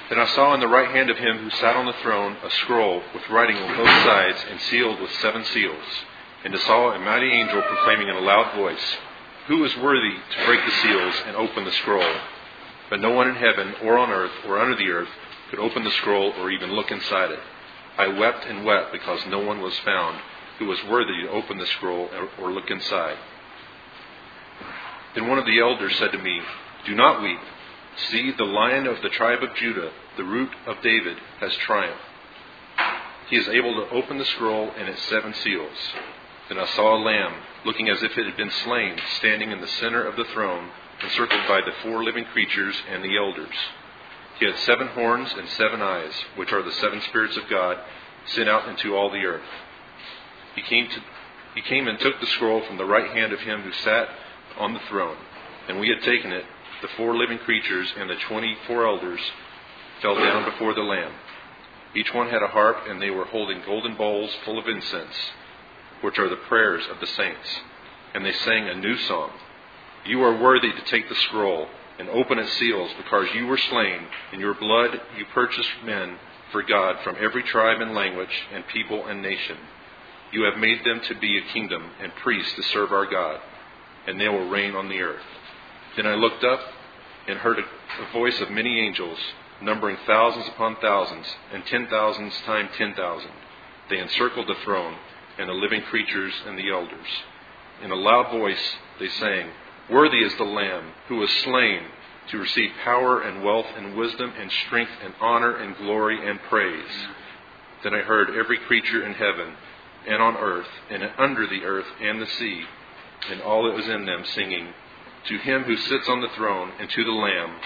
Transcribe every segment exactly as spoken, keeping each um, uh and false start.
Then I saw in the right hand of him who sat on the throne a scroll with writing on both sides and sealed with seven seals. And I saw a mighty angel proclaiming in a loud voice, "Who is worthy to break the seals and open the scroll?" But no one in heaven or on earth or under the earth could open the scroll or even look inside it. I wept and wept because no one was found who was worthy to open the scroll or look inside. Then one of the elders said to me, "Do not weep. See, the Lion of the tribe of Judah, the Root of David, has triumphed. He is able to open the scroll and its seven seals." Then I saw a lamb, looking as if it had been slain, standing in the center of the throne, encircled by the four living creatures and the elders. He had seven horns and seven eyes, which are the seven spirits of God, sent out into all the earth. He came to, he came and took the scroll from the right hand of him who sat on the throne. And we had taken it. The four living creatures and the twenty-four elders fell down before the Lamb. Each one had a harp, and they were holding golden bowls full of incense, which are the prayers of the saints. And they sang a new song. "You are worthy to take the scroll and open its seals, because you were slain. In your blood you purchased men for God from every tribe and language and people and nation. You have made them to be a kingdom and priests to serve our God, and they will reign on the earth." Then I looked up and heard a, a voice of many angels, numbering thousands upon thousands, and ten thousands times ten thousand. They encircled the throne, and the living creatures and the elders. In a loud voice they sang, "Worthy is the Lamb who was slain to receive power and wealth and wisdom and strength and honor and glory and praise." Then I heard every creature in heaven and on earth and under the earth and the sea and all that was in them singing, "To him who sits on the throne and to the Lamb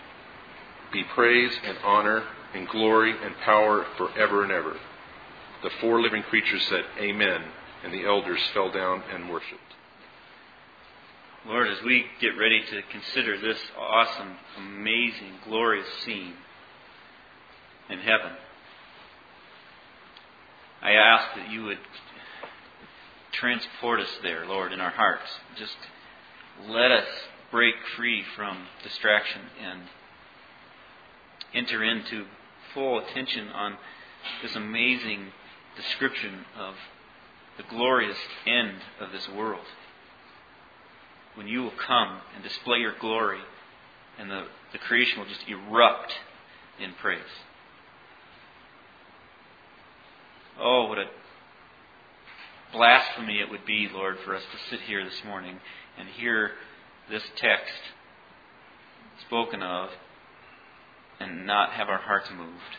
be praise and honor and glory and power forever and ever." The four living creatures said, "Amen," and the elders fell down and worshipped. Lord, as we get ready to consider this awesome, amazing, glorious scene in heaven, I ask that you would transport us there, Lord, in our hearts. Just let us break free from distraction and enter into full attention on this amazing description of the glorious end of this world, when you will come and display your glory and the, the creation will just erupt in praise. Oh, what a blasphemy it would be, Lord, for us to sit here this morning and hear this text spoken of and not have our hearts moved.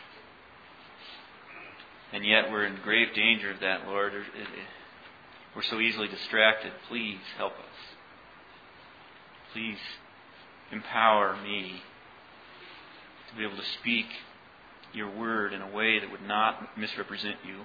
And yet we're in grave danger of that, Lord. We're so easily distracted. Please help us. Please empower me to be able to speak your word in a way that would not misrepresent you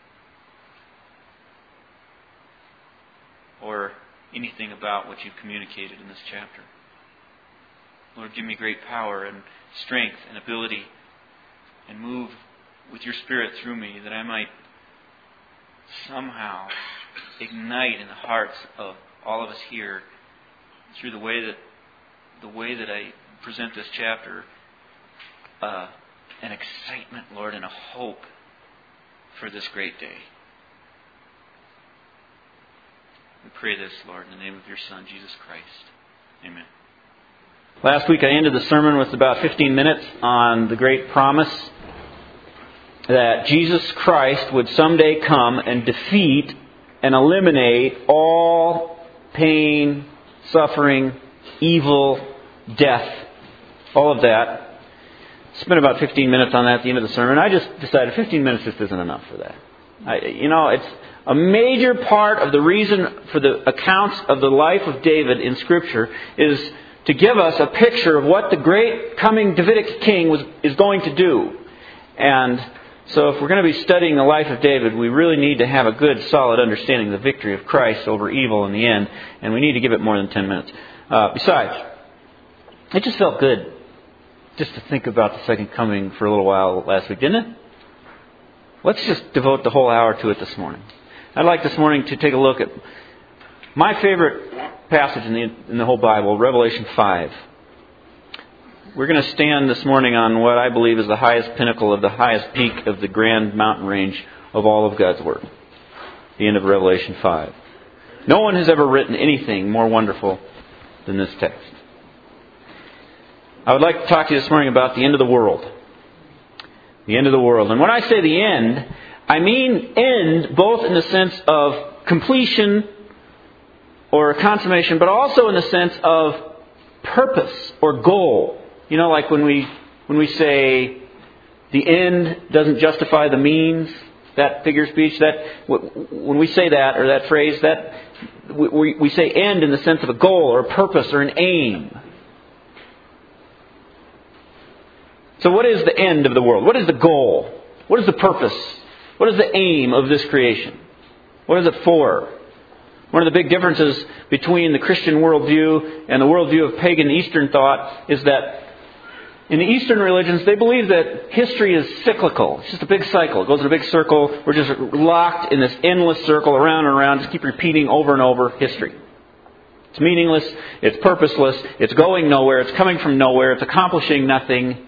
or anything about what you've communicated in this chapter. Lord, give me great power and strength and ability, and move with your Spirit through me, that I might somehow ignite in the hearts of all of us here, through the way that the way that I present this chapter, uh, an excitement, Lord, and a hope for this great day. We pray this, Lord, in the name of your Son, Jesus Christ. Amen. Last week I ended the sermon with about fifteen minutes on the great promise that Jesus Christ would someday come and defeat and eliminate all pain, suffering, evil, death, all of that. Spent about fifteen minutes on that at the end of the sermon. I just decided fifteen minutes just isn't enough for that. I, you know, it's a major part of the reason for the accounts of the life of David in Scripture is to give us a picture of what the great coming Davidic king was is going to do. And so if we're going to be studying the life of David, we really need to have a good, solid understanding of the victory of Christ over evil in the end. And we need to give it more than ten minutes. Uh, besides, it just felt good just to think about the second coming for a little while last week, didn't it? Let's just devote the whole hour to it this morning. I'd like this morning to take a look at my favorite passage in the in the whole Bible, Revelation five. we're going to stand this morning on what I believe is the highest pinnacle of the highest peak of the grand mountain range of all of God's Word. The end of Revelation five. No one has ever written anything more wonderful than this text. I would like to talk to you this morning about the end of the world. The end of the world. And when I say the end, I mean end both in the sense of completion or consummation, but also in the sense of purpose or goal. You know, like when we when we say the end doesn't justify the means, that figure of speech, that when we say that or that phrase, that we, we say end in the sense of a goal or a purpose or an aim. So what is the end of the world? What is the goal? What is the purpose? What is the aim of this creation? What is it for? One of the big differences between the Christian worldview and the worldview of pagan Eastern thought is that in the Eastern religions, they believe that history is cyclical. It's just a big cycle. It goes in a big circle. We're just locked in this endless circle around and around. Just keep repeating over and over history. It's meaningless. It's purposeless. It's going nowhere. It's coming from nowhere. It's accomplishing nothing.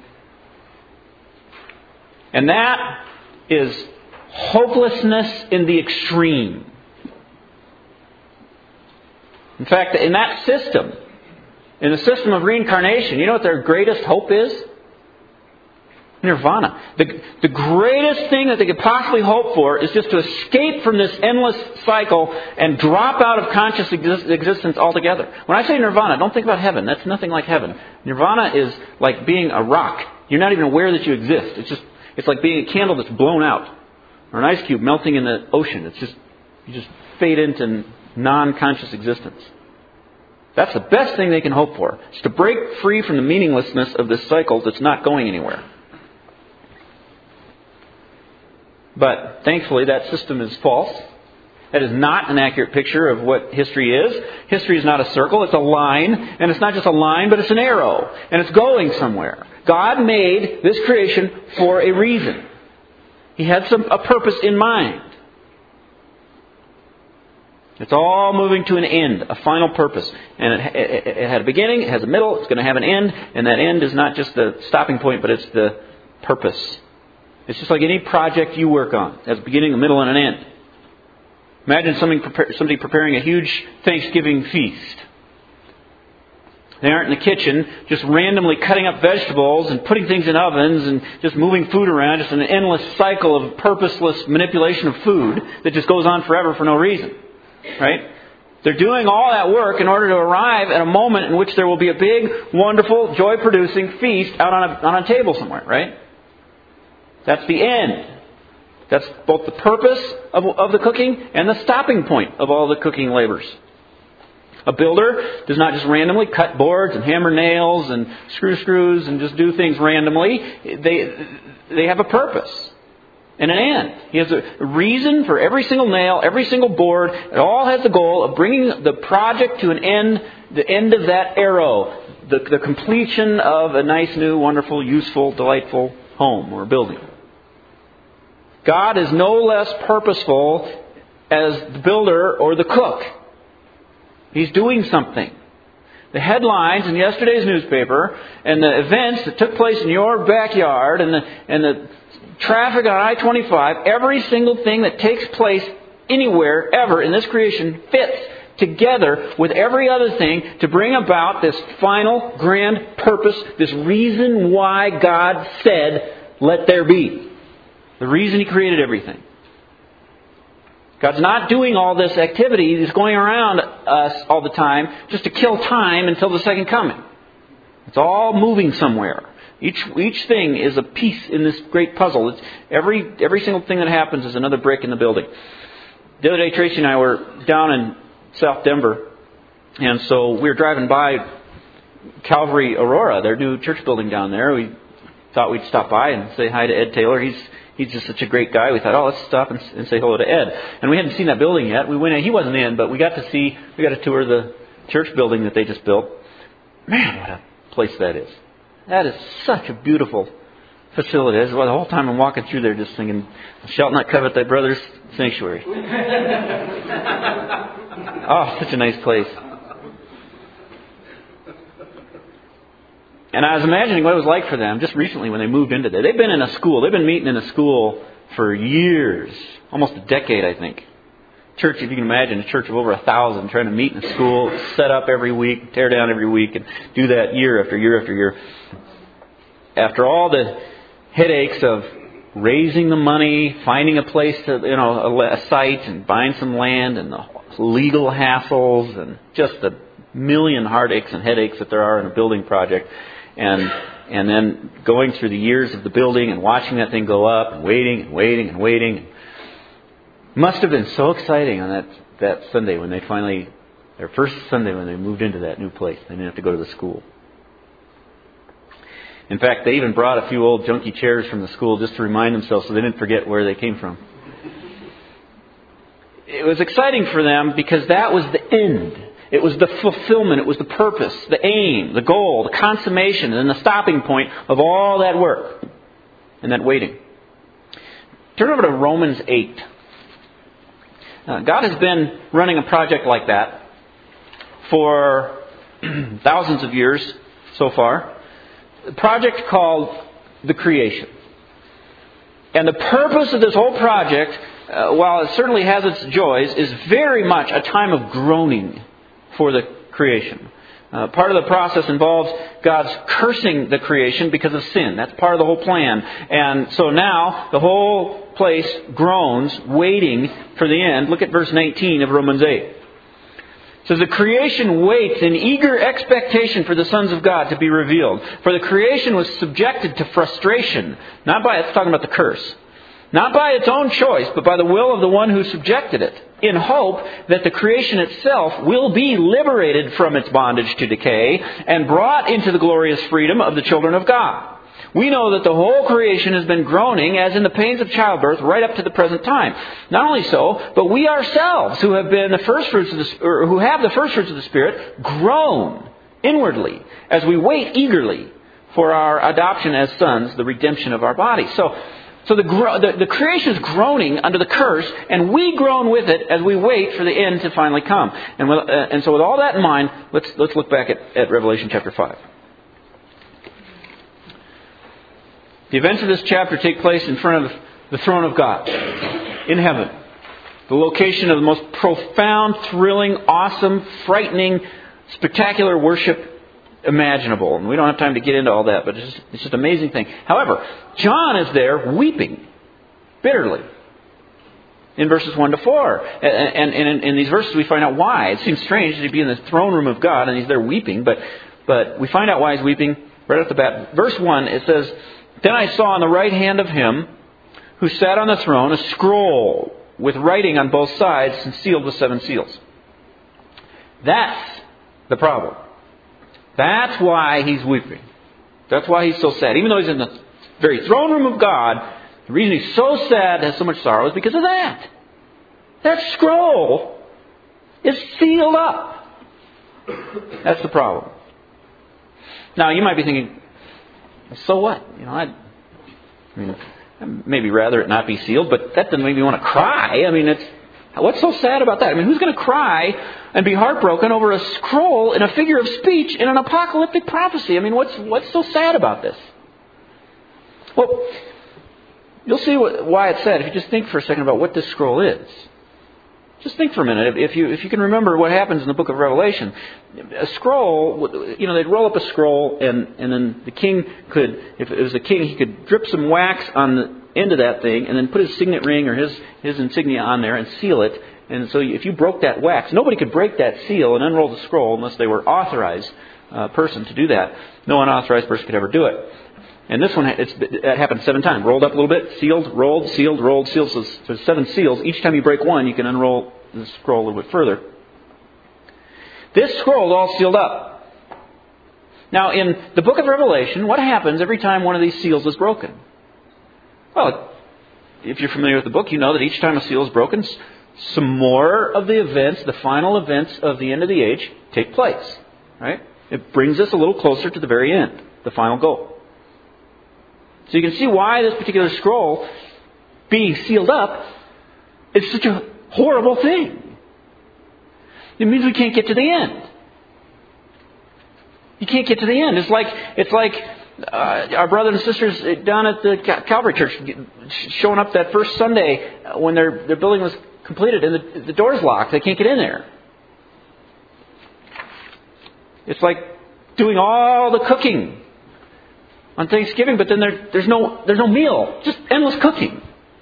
And that is hopelessness in the extreme. In fact, in that system, in the system of reincarnation, you know what their greatest hope is? Nirvana. The, the greatest thing that they could possibly hope for is just to escape from this endless cycle and drop out of conscious exist- existence altogether. When I say nirvana, don't think about heaven. That's nothing like heaven. Nirvana is like being a rock. You're not even aware that you exist. It's just it's like being a candle that's blown out, or an ice cube melting in the ocean. It's just you just fade into non-conscious existence. That's the best thing they can hope for. It's to break free from the meaninglessness of this cycle that's not going anywhere. But thankfully that system is false. That is not an accurate picture of what history is. History is not a circle, it's a line. And it's not just a line, but it's an arrow. And it's going somewhere. God made this creation for a reason. He had some a purpose in mind. It's all moving to an end, a final purpose. And it, it, it had a beginning, it has a middle, it's going to have an end. And that end is not just the stopping point, but it's the purpose. It's just like any project you work on. It has a beginning, a middle, and an end. Imagine somebody, somebody preparing a huge Thanksgiving feast. They aren't in the kitchen just randomly cutting up vegetables and putting things in ovens and just moving food around, just an endless cycle of purposeless manipulation of food that just goes on forever for no reason. Right? They're doing all that work in order to arrive at a moment in which there will be a big, wonderful, joy-producing feast out on a, on a table somewhere. Right? That's the end. That's both the purpose of, of the cooking and the stopping point of all the cooking labors. A builder does not just randomly cut boards and hammer nails and screw screws and just do things randomly. They they have a purpose and an end. He has a reason for every single nail, every single board. It all has the goal of bringing the project to an end, the end of that arrow, the, the completion of a nice, new, wonderful, useful, delightful home or building. God is no less purposeful as the builder or the cook. He's doing something. The headlines in yesterday's newspaper and the events that took place in your backyard and the and the traffic on I twenty-five, every single thing that takes place anywhere ever in this creation fits together with every other thing to bring about this final grand purpose, this reason why God said, "Let there be." The reason He created everything. God's not doing all this activity. He's going around us all the time just to kill time until the second coming. It's all moving somewhere. Each each thing is a piece in this great puzzle. It's every every single thing that happens is another brick in the building. The other day, Tracy and I were down in South Denver, and so we were driving by Calvary Aurora, their new church building down there. We thought we'd stop by and say hi to Ed Taylor. He's He's just such a great guy. We thought, oh, let's stop and, and say hello to Ed. And we hadn't seen that building yet. We went in. He wasn't in, but we got to see, we got to tour the church building that they just built. Man, what a place that is. That is such a beautiful facility. That's why the whole time I'm walking through there just thinking, shalt not covet thy brother's sanctuary. Oh, such a nice place. And I was imagining what it was like for them just recently when they moved into there. They've been in a school. They've been meeting in a school for years. Almost a decade, I think. Church, if you can imagine, a church of over a thousand trying to meet in a school, set up every week, tear down every week, and do that year after year after year. After all the headaches of raising the money, finding a place to, you know, a, a site, and buying some land, and the legal hassles, and just the million heartaches and headaches that there are in a building project, and and then going through the years of the building and watching that thing go up, and waiting and waiting and waiting. Must have been so exciting on that, that Sunday when they finally, their first Sunday when they moved into that new place. They didn't have to go to the school. In fact, they even brought a few old junky chairs from the school just to remind themselves so they didn't forget where they came from. It was exciting for them because that was the end. It was the fulfillment. It was the purpose, the aim, the goal, the consummation, and the stopping point of all that work and that waiting. Turn over to Romans eight. Uh, God has been running a project like that for thousands of years so far. A project called the creation. And the purpose of this whole project, uh, while it certainly has its joys, is very much a time of groaning for the creation. Uh, part of the process involves God's cursing the creation because of sin. That's part of the whole plan. And so now the whole place groans, waiting for the end. Look at verse nineteen of Romans eight. It says, the creation waits in eager expectation for the sons of God to be revealed. For the creation was subjected to frustration. Not by, it's talking about the curse. Not by its own choice, but by the will of the one who subjected it, in hope that the creation itself will be liberated from its bondage to decay and brought into the glorious freedom of the children of God. We know that the whole creation has been groaning as in the pains of childbirth right up to the present time. Not only so, but we ourselves who have been the first fruits of the, or who have the first fruits of the Spirit groan inwardly as we wait eagerly for our adoption as sons, the redemption of our bodies. So, so the, the, the creation is groaning under the curse, and we groan with it as we wait for the end to finally come. And, with, uh, and so with all that in mind, let's, let's look back at, at Revelation chapter five. The events of this chapter take place in front of the throne of God, in heaven. The location of the most profound, thrilling, awesome, frightening, spectacular worship imaginable. And we don't have time to get into all that, but it's just, it's just an amazing thing. However, John is there weeping bitterly in verses one to four. And, and, and in, in these verses we find out why. It seems strange that he'd be in the throne room of God and he's there weeping, but, but we find out why he's weeping right off the bat. Verse one, it says, then I saw on the right hand of him who sat on the throne a scroll with writing on both sides and sealed with seven seals. That's the problem. That's why he's weeping. That's why he's so sad. Even though he's in the very throne room of God, the reason he's so sad, has so much sorrow, is because of that. That scroll is sealed up. That's the problem. Now, you might be thinking, so what? You know, I'd, I mean, I'd maybe rather it not be sealed, but that doesn't make me want to cry. I mean, it's what's so sad about that? I mean, who's going to cry and be heartbroken over a scroll in a figure of speech in an apocalyptic prophecy? I mean, what's what's so sad about this? Well, you'll see what, why it's sad if you just think for a second about what this scroll is. Just think for a minute. If you if you can remember what happens in the book of Revelation, a scroll, you know, they'd roll up a scroll, and, and then the king could, if it was a king, he could drip some wax on the end of that thing, and then put his signet ring or his his insignia on there and seal it. And so, if you broke that wax, nobody could break that seal and unroll the scroll unless they were authorized uh, person to do that. No unauthorized person could ever do it. And this one, it's, it happened seven times. Rolled up a little bit, sealed, rolled, sealed, rolled, sealed. So there's seven seals. Each time you break one, you can unroll the scroll a little bit further. This scroll is all sealed up. Now, in the book of Revelation, what happens every time one of these seals is broken? Well, if you're familiar with the book, you know that each time a seal is broken, some more of the events, the final events of the end of the age, take place. Right? It brings us a little closer to the very end, the final goal. So you can see why this particular scroll being sealed up is such a horrible thing. It means we can't get to the end. You can't get to the end. It's like it's like uh, our brothers and sisters down at the Calvary Church showing up that first Sunday when their their building was completed and the, the door's locked. They can't get in there. It's like doing all the cooking on Thanksgiving, but then there, there's no there's no meal. Just endless cooking.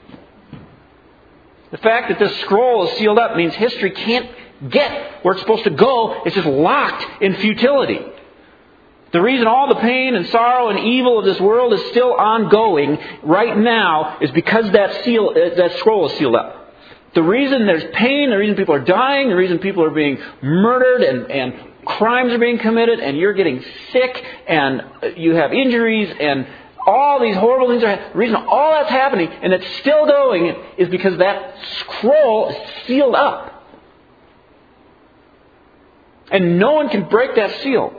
The fact that this scroll is sealed up means history can't get where it's supposed to go. It's just locked in futility. The reason all the pain and sorrow and evil of this world is still ongoing right now is because that seal, that scroll is sealed up. The reason there's pain, the reason people are dying, the reason people are being murdered and, and crimes are being committed and you're getting sick and you have injuries and all these horrible things are happening. The reason all that's happening and it's still going is because that scroll is sealed up. And no one can break that seal.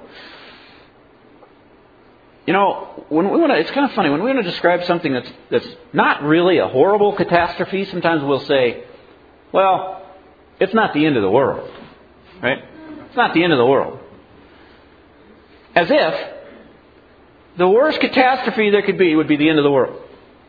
You know, when we want to, it's kind of funny, when we want to describe something that's that's not really a horrible catastrophe, sometimes we'll say, well, it's not the end of the world. Right? It's not the end of the world. As if the worst catastrophe there could be would be the end of the world.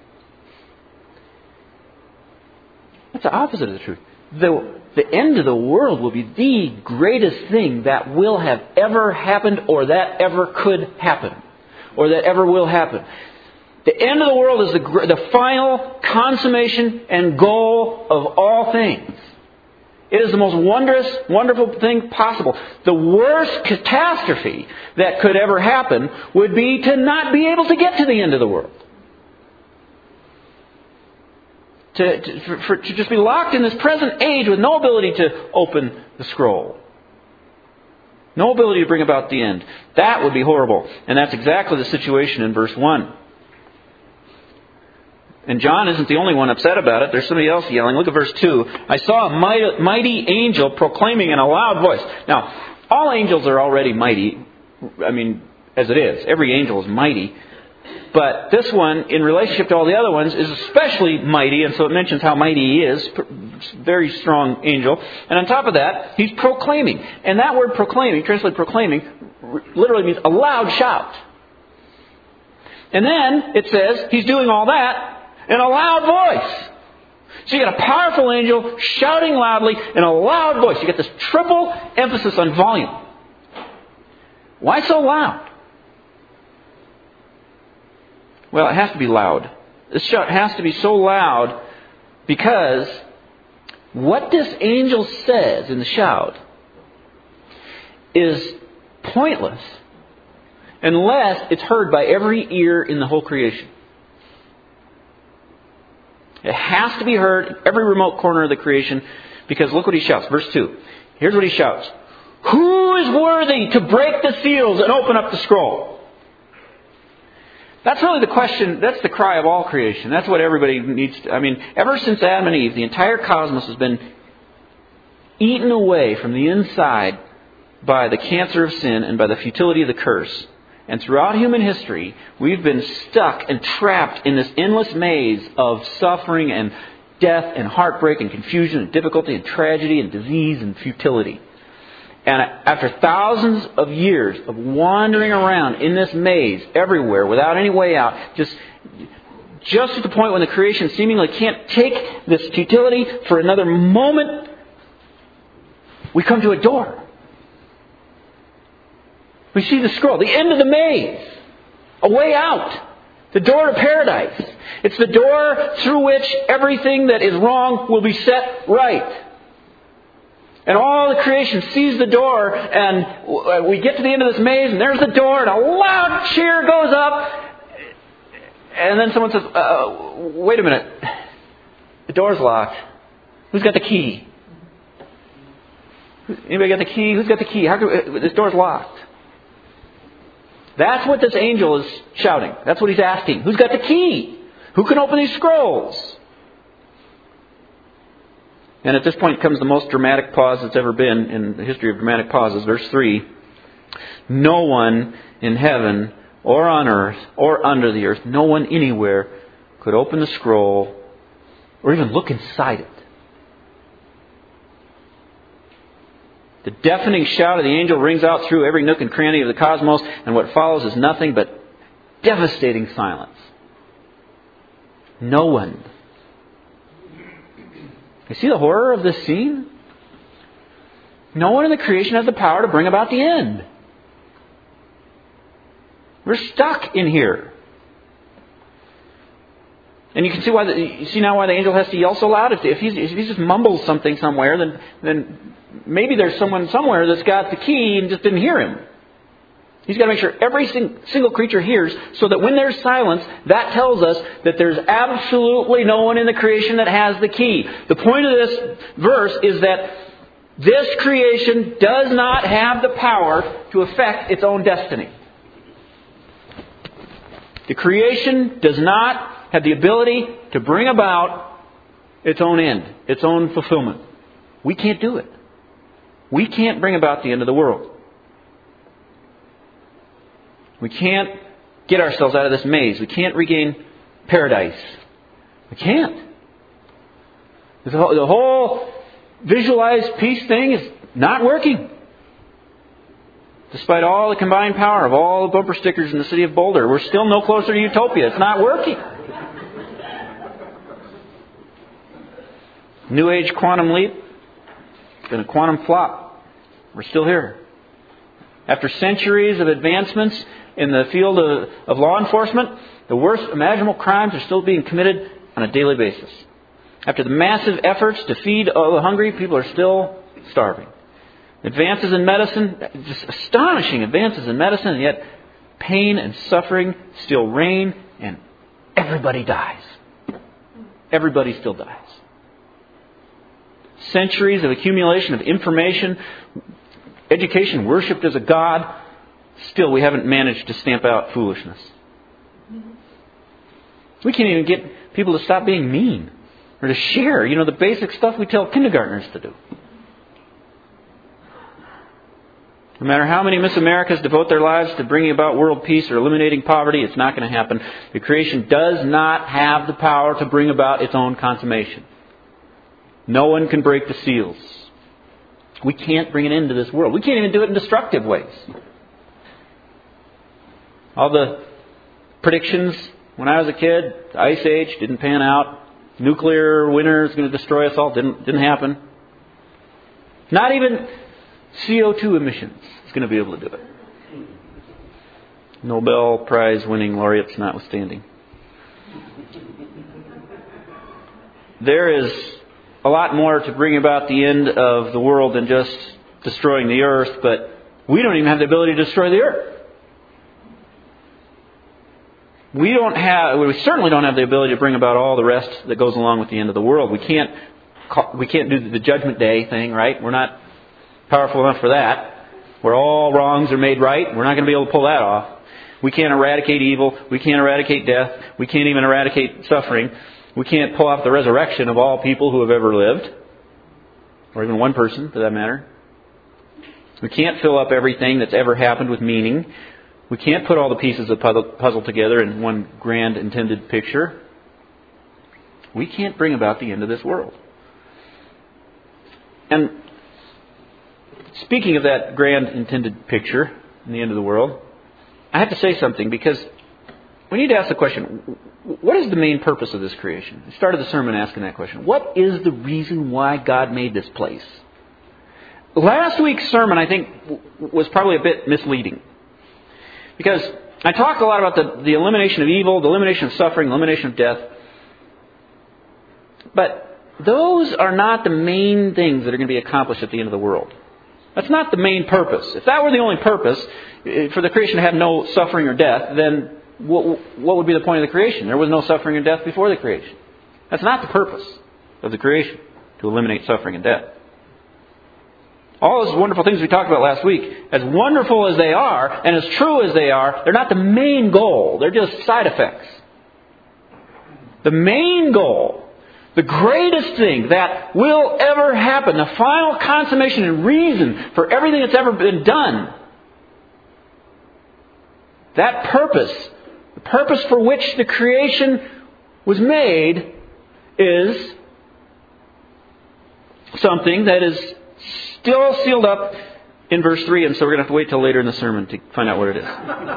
That's the opposite of the truth. The, the end of the world will be the greatest thing that will have ever happened or that ever could happen. Or that ever will happen. The end of the world is the, the final consummation and goal of all things. It is the most wondrous, wonderful thing possible. The worst catastrophe that could ever happen would be to not be able to get to the end of the world. To, to, for, for, to just be locked in this present age with no ability to open the scroll. No ability to bring about the end. That would be horrible. And that's exactly the situation in verse one. And John isn't the only one upset about it. There's somebody else yelling. Look at verse two. I saw a mighty, mighty angel proclaiming in a loud voice. Now, all angels are already mighty. I mean, as it is. Every angel is mighty. But this one, in relationship to all the other ones, is especially mighty. And so it mentions how mighty he is. Very strong angel. And on top of that, he's proclaiming. And that word proclaiming, translated proclaiming, literally means a loud shout. And then it says he's doing all that in a loud voice. So you got a powerful angel shouting loudly in a loud voice. You get this triple emphasis on volume. Why so loud? Well, it has to be loud. This shout has to be so loud because what this angel says in the shout is pointless unless it's heard by every ear in the whole creation. It has to be heard in every remote corner of the creation because look what he shouts. Verse two. Here's what he shouts. Who is worthy to break the seals and open up the scroll? That's really the question. That's the cry of all creation. That's what everybody needs to. I mean, ever since Adam and Eve, the entire cosmos has been eaten away from the inside by the cancer of sin and by the futility of the curse. And throughout human history, we've been stuck and trapped in this endless maze of suffering and death and heartbreak and confusion and difficulty and tragedy and disease and futility. And after thousands of years of wandering around in this maze everywhere without any way out, just, just at the point when the creation seemingly can't take this futility for another moment, we come to a door. We see the scroll, the end of the maze, a way out, the door to paradise. It's the door through which everything that is wrong will be set right. And all the creation sees the door, and we get to the end of this maze, and there's the door, and a loud cheer goes up. And then someone says, uh, wait a minute, the door's locked. Who's got the key? Anybody got the key? Who's got the key? How can, this door's locked. That's what this angel is shouting. That's what he's asking. Who's got the key? Who can open these scrolls? And at this point comes the most dramatic pause that's ever been in the history of dramatic pauses. Verse three. No one in heaven or on earth or under the earth, no one anywhere could open the scroll or even look inside it. The deafening shout of the angel rings out through every nook and cranny of the cosmos, and what follows is nothing but devastating silence. No one. You see the horror of this scene? No one in the creation has the power to bring about the end. We're stuck in here. And you can see why. The, you see now why the angel has to yell so loud. If, if, he's, if he just mumbles something somewhere, then then maybe there's someone somewhere that's got the key and just didn't hear him. He's got to make sure every sing, single creature hears, so that when there's silence, that tells us that there's absolutely no one in the creation that has the key. The point of this verse is that this creation does not have the power to affect its own destiny. The creation does not have the ability to bring about its own end, its own fulfillment. We can't do it. We can't bring about the end of the world. We can't get ourselves out of this maze. We can't regain paradise. We can't. The whole, the whole visualized peace thing is not working. Despite all the combined power of all the bumper stickers in the city of Boulder, we're still no closer to utopia. It's not working. New Age quantum leap. It's been a quantum flop. We're still here. After centuries of advancements in the field of, of law enforcement, the worst imaginable crimes are still being committed on a daily basis. After the massive efforts to feed all the hungry, people are still starving. Advances in medicine, just astonishing advances in medicine, and yet pain and suffering still reign, and everybody dies. Everybody still dies. Centuries of accumulation of information, education worshipped as a god, still we haven't managed to stamp out foolishness. We can't even get people to stop being mean or to share, you know, the basic stuff we tell kindergartners to do. No matter how many Miss Americas devote their lives to bringing about world peace or eliminating poverty, it's not going to happen. The creation does not have the power to bring about its own consummation. No one can break the seals. We can't bring an end to this world. We can't even do it in destructive ways. All the predictions when I was a kid, the Ice Age didn't pan out. Nuclear winter is going to destroy us all. Didn't didn't happen. Not even C O two emissions is going to be able to do it. Nobel Prize winning laureates notwithstanding. There is a lot more to bring about the end of the world than just destroying the earth, but we don't even have the ability to destroy the earth. We don't have, we certainly don't have the ability to bring about all the rest that goes along with the end of the world. We can't, we can't do the Judgment Day thing, right? We're not powerful enough for that. Where all wrongs are made right. We're not going to be able to pull that off. We can't eradicate evil. We can't eradicate death. We can't even eradicate suffering. We can't pull off the resurrection of all people who have ever lived. Or even one person, for that matter. We can't fill up everything that's ever happened with meaning. We can't put all the pieces of the puzzle together in one grand intended picture. We can't bring about the end of this world. And speaking of that grand intended picture in the end of the world, I have to say something, because we need to ask the question, what is the main purpose of this creation? I started the sermon asking that question. What is the reason why God made this place? Last week's sermon, I think, was probably a bit misleading. Because I talked a lot about the, the elimination of evil, the elimination of suffering, the elimination of death. But those are not the main things that are going to be accomplished at the end of the world. That's not the main purpose. If that were the only purpose, for the creation to have no suffering or death, then what, what would be the point of the creation? There was no suffering or death before the creation. That's not the purpose of the creation, to eliminate suffering and death. All those wonderful things we talked about last week, as wonderful as they are, and as true as they are, they're not the main goal. They're just side effects. The main goal, the greatest thing that will ever happen, the final consummation and reason for everything that's ever been done, that purpose, the purpose for which the creation was made, is something that is still sealed up in verse three, and so we're going to have to wait till later in the sermon to find out what it is.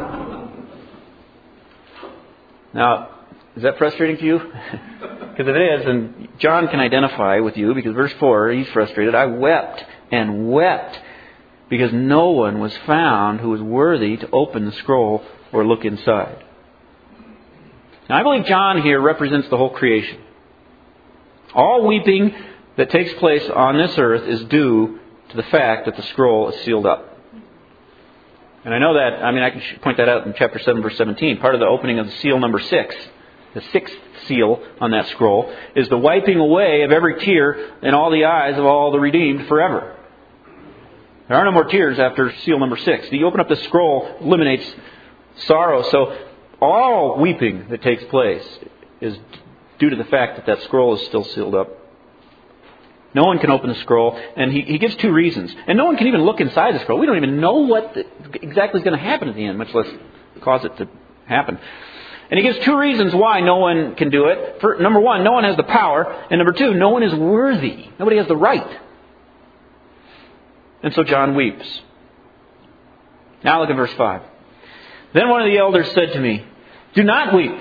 Now, is that frustrating to you? Because if it is, then John can identify with you, because verse four, he's frustrated. I wept and wept because no one was found who was worthy to open the scroll or look inside. Now, I believe John here represents the whole creation. All weeping that takes place on this earth is due to the fact that the scroll is sealed up. And I know that, I mean, I can point that out in chapter seven, verse seventeen. Part of the opening of the seal number six, the sixth seal on that scroll, is the wiping away of every tear in all the eyes of all the redeemed forever. There are no more tears after seal number six. You open up the scroll, eliminates sorrow. So all weeping that takes place is due to the fact that that scroll is still sealed up. No one can open the scroll, and he, he gives two reasons. And no one can even look inside the scroll. We don't even know what the, exactly is going to happen at the end, much less cause it to happen. And he gives two reasons why no one can do it. For, number one, no one has the power. And number two, no one is worthy. Nobody has the right. And so John weeps. Now look at verse five. Then one of the elders said to me, "Do not weep.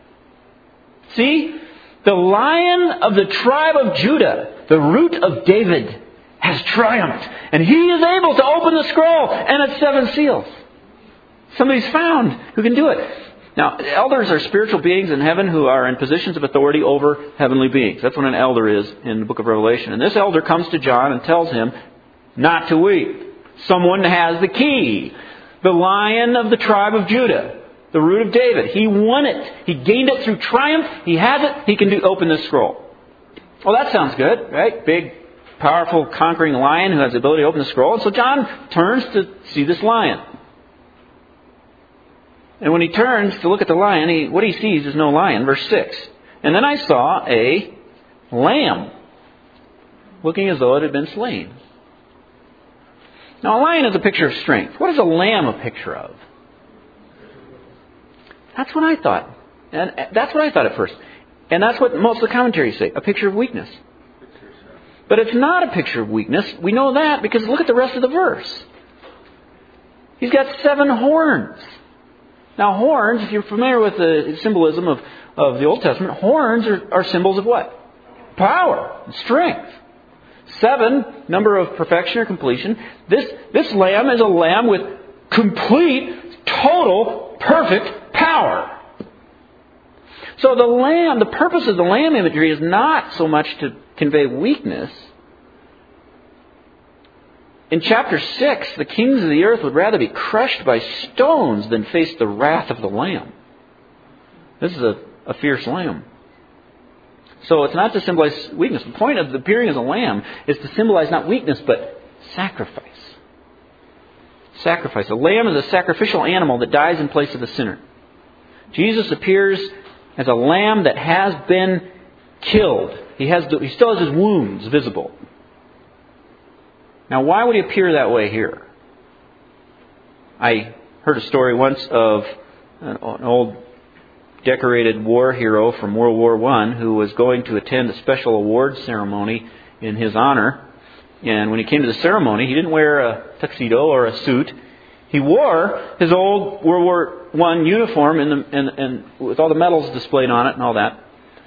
See, the Lion of the tribe of Judah, the Root of David, has triumphed. And he is able to open the scroll and its seven seals." Somebody's found who can do it. Now, elders are spiritual beings in heaven who are in positions of authority over heavenly beings. That's what an elder is in the book of Revelation. And this elder comes to John and tells him not to weep. Someone has the key. The Lion of the tribe of Judah, the Root of David. He won it. He gained it through triumph. He has it. He can do, open this scroll. Well, that sounds good, right? Big, powerful, conquering lion who has the ability to open the scroll. And so John turns to see this lion. And when he turns to look at the lion, he, what he sees is no lion. Verse six. And then I saw a lamb, looking as though it had been slain. Now, a lion is a picture of strength. What is a lamb a picture of? That's what I thought. And that's what I thought at first. And that's what most of the commentaries say. A picture of weakness. But it's not a picture of weakness. We know that because look at the rest of the verse. He's got seven horns. Now, horns, if you're familiar with the symbolism of, of the Old Testament, horns are, are symbols of what? Power and strength. Seven, number of perfection or completion. This, this lamb is a lamb with complete, total, perfect power. So the lamb, the purpose of the lamb imagery is not so much to convey weakness. In chapter six, the kings of the earth would rather be crushed by stones than face the wrath of the lamb. This is a, a fierce lamb. So it's not to symbolize weakness. The point of appearing as a lamb is to symbolize not weakness, but sacrifice. Sacrifice. A lamb is a sacrificial animal that dies in place of the sinner. Jesus appears as a lamb that has been killed. He has, he still has his wounds visible. Now, why would he appear that way here? I heard a story once of an old decorated war hero from World War One who was going to attend a special awards ceremony in his honor. And when he came to the ceremony, he didn't wear a tuxedo or a suit. He wore his old World War One uniform and, the, and, and with all the medals displayed on it and all that.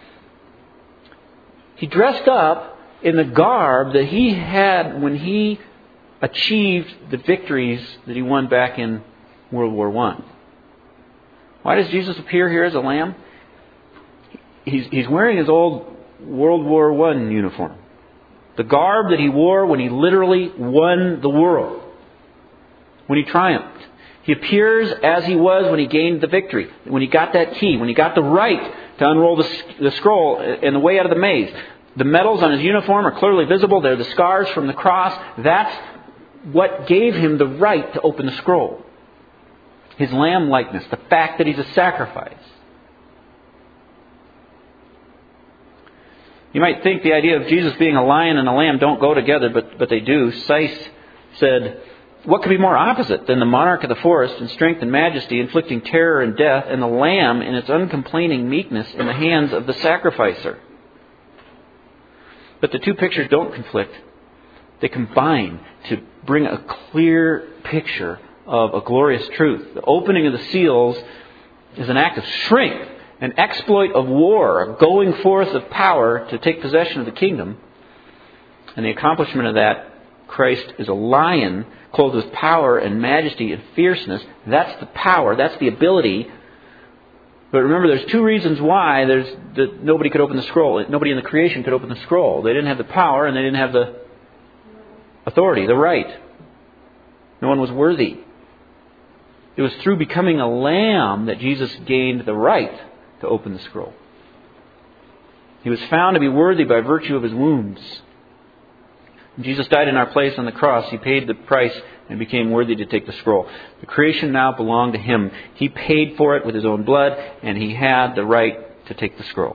He dressed up in the garb that he had when he achieved the victories that he won back in World War One. Why does Jesus appear here as a lamb? He's, he's wearing his old World War One uniform. The garb that he wore when he literally won the world. When he triumphed. He appears as he was when he gained the victory. When he got that key. When he got the right to unroll the, the scroll and the way out of the maze. The medals on his uniform are clearly visible. They're the scars from the cross. That's what gave him the right to open the scroll. His lamb likeness. The fact that he's a sacrifice. You might think the idea of Jesus being a lion and a lamb don't go together, but, but they do. Seiss said, what could be more opposite than the monarch of the forest in strength and majesty, inflicting terror and death, and the lamb in its uncomplaining meekness in the hands of the sacrificer? But the two pictures don't conflict. They combine to bring a clear picture of a glorious truth. The opening of the seals is an act of strength, an exploit of war, a going forth of power to take possession of the kingdom. And the accomplishment of that, Christ is a lion clothed with power and majesty and fierceness. That's the power, that's the ability. But remember, there's two reasons why there's that nobody could open the scroll. Nobody in the creation could open the scroll. They didn't have the power and they didn't have the authority, the right. No one was worthy. It was through becoming a lamb that Jesus gained the right to open the scroll. He was found to be worthy by virtue of His wounds. When Jesus died in our place on the cross, He paid the price and became worthy to take the scroll. The creation now belonged to Him. He paid for it with His own blood, and He had the right to take the scroll.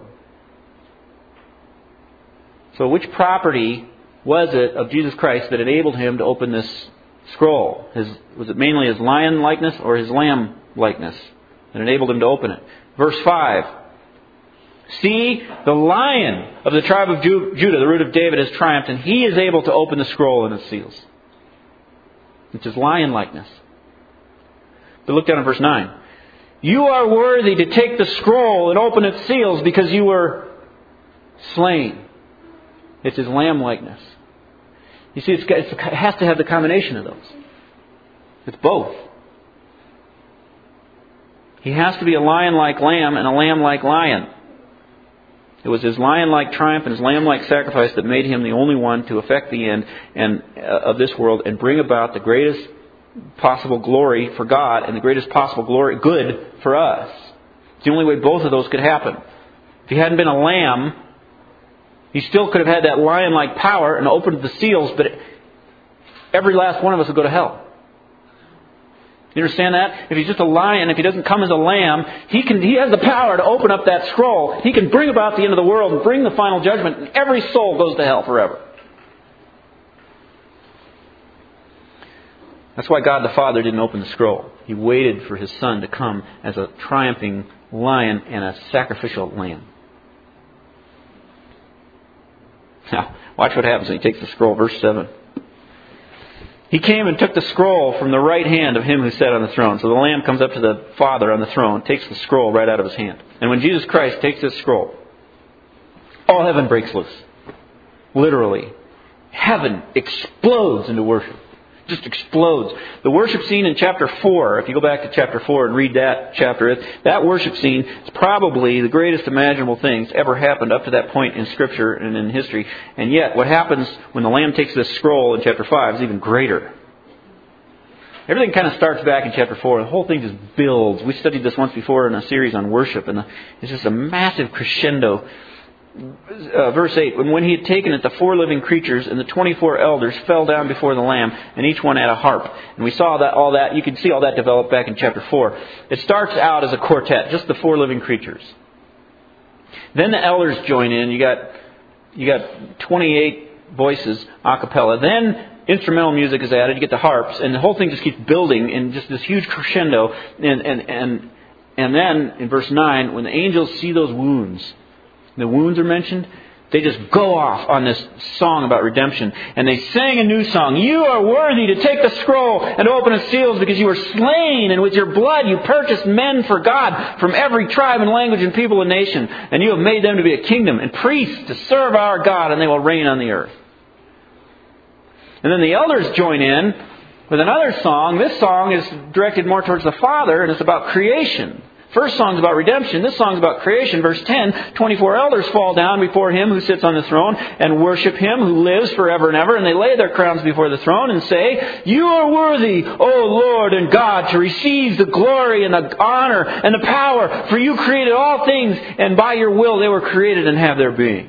So which property was it of Jesus Christ that enabled Him to open this scroll? His, was it mainly His lion likeness or His lamb likeness that enabled Him to open it? Verse five. See, the Lion of the tribe of Judah, the root of David, has triumphed, and He is able to open the scroll and its seals. It's His lion likeness. But look down at verse nine. You are worthy to take the scroll and open its seals because you were slain. It's His lamb likeness. You see, it's, it's, it has to have the combination of those. It's both. He has to be a lion-like lamb and a lamb-like lion. It was His lion-like triumph and His lamb-like sacrifice that made Him the only one to effect the end and uh, of this world and bring about the greatest possible glory for God and the greatest possible glory, good for us. It's the only way both of those could happen. If He hadn't been a lamb, He still could have had that lion-like power and opened the seals, but every last one of us would go to hell. You understand that? If He's just a lion, if He doesn't come as a lamb, He can. He has the power to open up that scroll. He can bring about the end of the world and bring the final judgment, and every soul goes to hell forever. That's why God the Father didn't open the scroll. He waited for His Son to come as a triumphing lion and a sacrificial lamb. Now, watch what happens when He takes the scroll. Verse seven. He came and took the scroll from the right hand of Him who sat on the throne. So the Lamb comes up to the Father on the throne, takes the scroll right out of His hand. And when Jesus Christ takes this scroll, all heaven breaks loose. Literally. Heaven explodes into worship. Just explodes. The worship scene in chapter four, if you go back to chapter four and read that chapter, that worship scene is probably the greatest imaginable thing that's ever happened up to that point in Scripture and in history. And yet, what happens when the Lamb takes this scroll in chapter five is even greater. Everything kind of starts back in chapter four. The whole thing just builds. We studied this once before in a series on worship, and it's just a massive crescendo. Uh, verse eight, and when He had taken it, the four living creatures and the twenty-four elders fell down before the Lamb, and each one had a harp. And we saw that all that, you can see all that develop back in chapter four. It starts out as a quartet, just the four living creatures. Then the elders join in. You got you got twenty-eight voices a cappella. Then instrumental music is added. You get the harps, and the whole thing just keeps building in just this huge crescendo. And and and and then in verse nine, when the angels see those wounds, the wounds are mentioned, they just go off on this song about redemption. And they sang a new song. You are worthy to take the scroll and open its seals because you were slain, and with your blood you purchased men for God from every tribe and language and people and nation. And you have made them to be a kingdom and priests to serve our God, and they will reign on the earth. And then the elders join in with another song. This song is directed more towards the Father, and it's about creation. First song's about redemption. This song's about creation. Verse ten, twenty-four elders fall down before Him who sits on the throne and worship Him who lives forever and ever. And they lay their crowns before the throne and say, You are worthy, O Lord and God, to receive the glory and the honor and the power. For you created all things, and by your will they were created and have their being.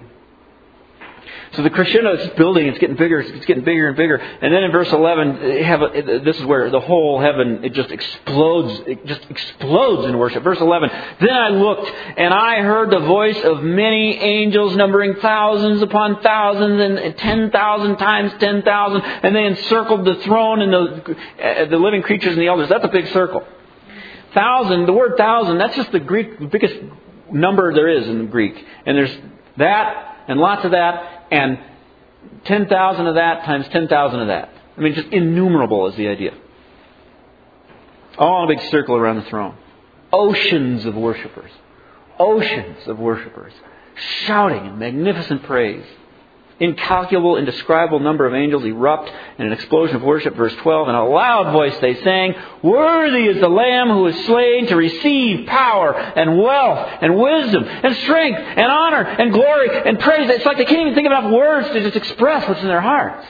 So the crescendo is building, it's getting bigger, it's getting bigger and bigger. And then in verse eleven, have a, this is where the whole heaven, it just explodes, it just explodes in worship. Verse eleven, Then I looked, and I heard the voice of many angels numbering thousands upon thousands and ten thousand times ten thousand. And they encircled the throne and the, uh, the living creatures and the elders. That's a big circle. Thousand, the word thousand, that's just the Greek, the biggest number there is in Greek. And there's that, and lots of that. And ten thousand of that times ten thousand of that. I mean, just innumerable is the idea. All in a big circle around the throne. Oceans of worshipers. Oceans of worshipers. Shouting in magnificent praise. Incalculable, indescribable number of angels erupt in an explosion of worship. Verse twelve, in a loud voice they sang, "Worthy is the Lamb who is slain to receive power and wealth and wisdom and strength and honor and glory and praise." It's like they can't even think of enough words to just express what's in their hearts.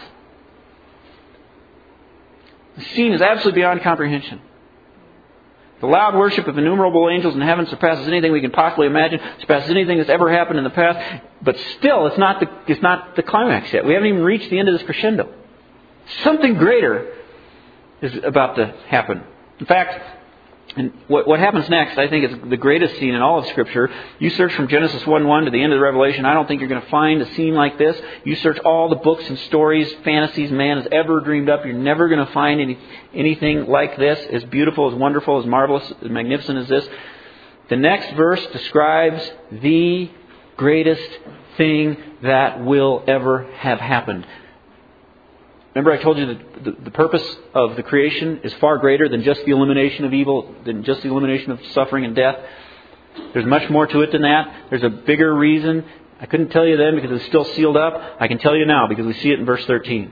The scene is absolutely beyond comprehension. The loud worship of innumerable angels in heaven surpasses anything we can possibly imagine, surpasses anything that's ever happened in the past. But still, it's not the, it's not the climax yet. We haven't even reached the end of this crescendo. Something greater is about to happen. In fact, and what, what happens next, I think, is the greatest scene in all of Scripture. You search from Genesis one one to the end of the Revelation, I don't think you're going to find a scene like this. You search all the books and stories, fantasies man has ever dreamed up, you're never going to find any, anything like this, as beautiful, as wonderful, as marvelous, as magnificent as this. The next verse describes the greatest thing that will ever have happened. Remember I told you that the, the purpose of the creation is far greater than just the elimination of evil, than just the elimination of suffering and death. There's much more to it than that. There's a bigger reason. I couldn't tell you then because it's still sealed up. I can tell you now because we see it in verse thirteen.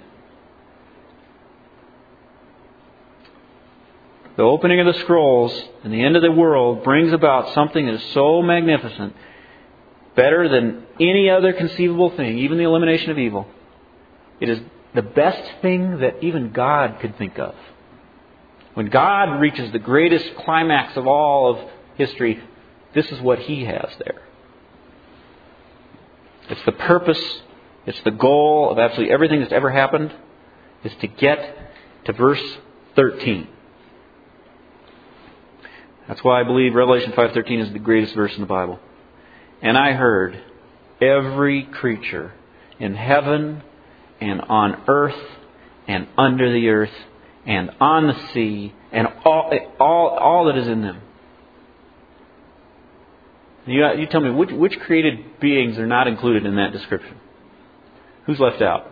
The opening of the scrolls and the end of the world brings about something that is so magnificent, better than any other conceivable thing, even the elimination of evil. It is the best thing that even God could think of. When God reaches the greatest climax of all of history, this is what He has there. It's the purpose, it's the goal of absolutely everything that's ever happened, is to get to verse thirteen. That's why I believe Revelation five thirteen is the greatest verse in the Bible. And I heard every creature in heaven and on earth and under the earth and on the sea and all all, all that is in them. You, you tell me, which, which created beings are not included in that description? Who's left out?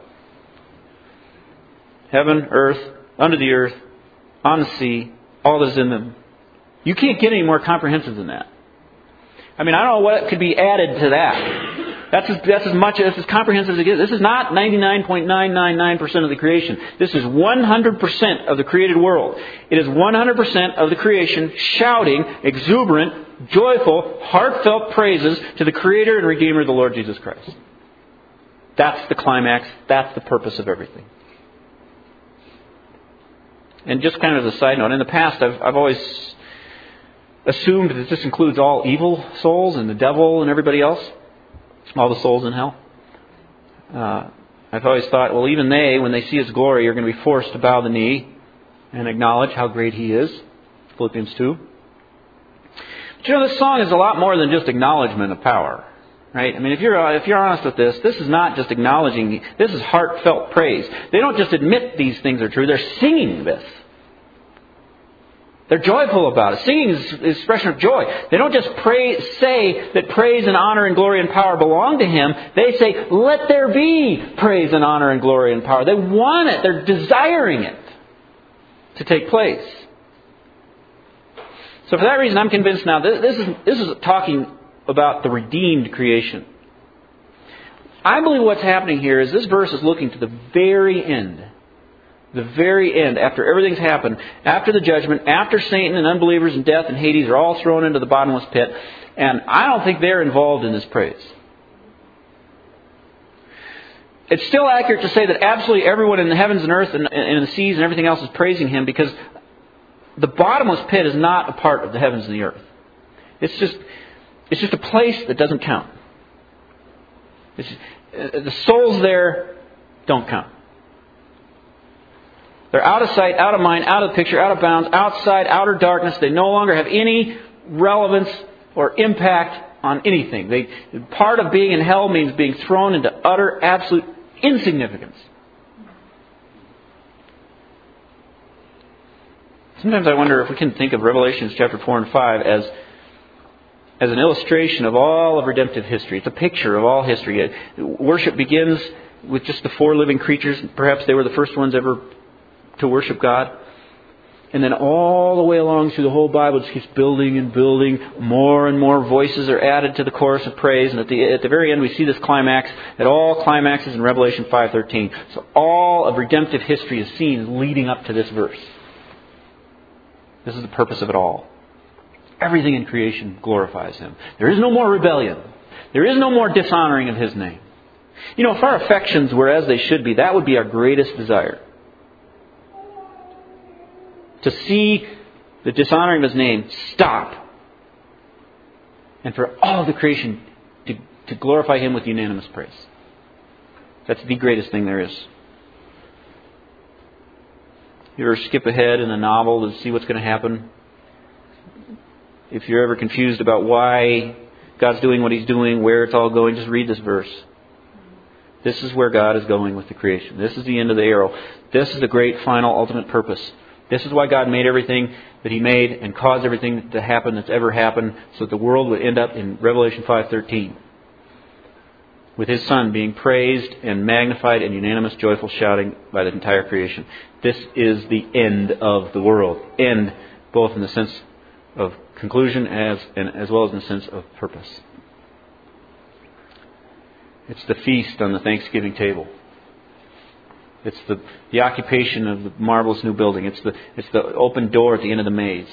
Heaven, earth, under the earth, on the sea, all that is in them. You can't get any more comprehensive than that. I mean, I don't know what could be added to that. That's as, that's as much, that's as comprehensive as it gets. This is not ninety-nine point nine nine nine percent of the creation. This is one hundred percent of the created world. It is one hundred percent of the creation shouting, exuberant, joyful, heartfelt praises to the Creator and Redeemer of the Lord Jesus Christ. That's the climax. That's the purpose of everything. And just kind of as a side note, in the past I've, I've always assumed that this includes all evil souls and the devil and everybody else. All the souls in hell. Uh, I've always thought, well, even they, when they see His glory, are going to be forced to bow the knee and acknowledge how great He is. Philippians two. But you know, this song is a lot more than just acknowledgement of power. Right? I mean, if you're if you're honest with this, this is not just acknowledging. This is heartfelt praise. They don't just admit these things are true. They're singing this. They're joyful about it. Singing is an expression of joy. They don't just pray, say that praise and honor and glory and power belong to Him. They say, let there be praise and honor and glory and power. They want it. They're desiring it to take place. So for that reason, I'm convinced now this, this is this is talking about the redeemed creation. I believe what's happening here is this verse is looking to the very end. The very end, after everything's happened, after the judgment, after Satan and unbelievers and death and Hades are all thrown into the bottomless pit. And I don't think they're involved in this praise. It's still accurate to say that absolutely everyone in the heavens and earth and in the seas and everything else is praising Him, because the bottomless pit is not a part of the heavens and the earth. It's just, it's just a place that doesn't count. It's, the souls there don't count. They're out of sight, out of mind, out of the picture, out of bounds, outside, outer darkness. They no longer have any relevance or impact on anything. They, part of being in hell means being thrown into utter, absolute insignificance. Sometimes I wonder if we can think of Revelations chapter four and five as, as an illustration of all of redemptive history. It's a picture of all history. Worship begins with just the four living creatures. Perhaps they were the first ones ever to worship God. And then all the way along through the whole Bible, it just keeps building and building. More and more voices are added to the chorus of praise. And at the at the very end, we see this climax. It all climaxes in Revelation five thirteen. So all of redemptive history is seen as leading up to this verse. This is the purpose of it all. Everything in creation glorifies Him. There is no more rebellion. There is no more dishonoring of His name. You know, if our affections were as they should be, that would be our greatest desire. To see the dishonoring of His name stop. And for all of the creation to, to glorify Him with unanimous praise. That's the greatest thing there is. You ever skip ahead in a novel to see what's going to happen? If you're ever confused about why God's doing what He's doing, where it's all going, just read this verse. This is where God is going with the creation. This is the end of the arrow. This is the great final ultimate purpose. This is why God made everything that He made and caused everything to happen that's ever happened, so that the world would end up in Revelation five thirteen. With His Son being praised and magnified and unanimous joyful shouting by the entire creation. This is the end of the world. End both in the sense of conclusion as and as well as in the sense of purpose. It's the feast on the Thanksgiving table. It's the, the occupation of the marvelous new building. It's the it's the open door at the end of the maze.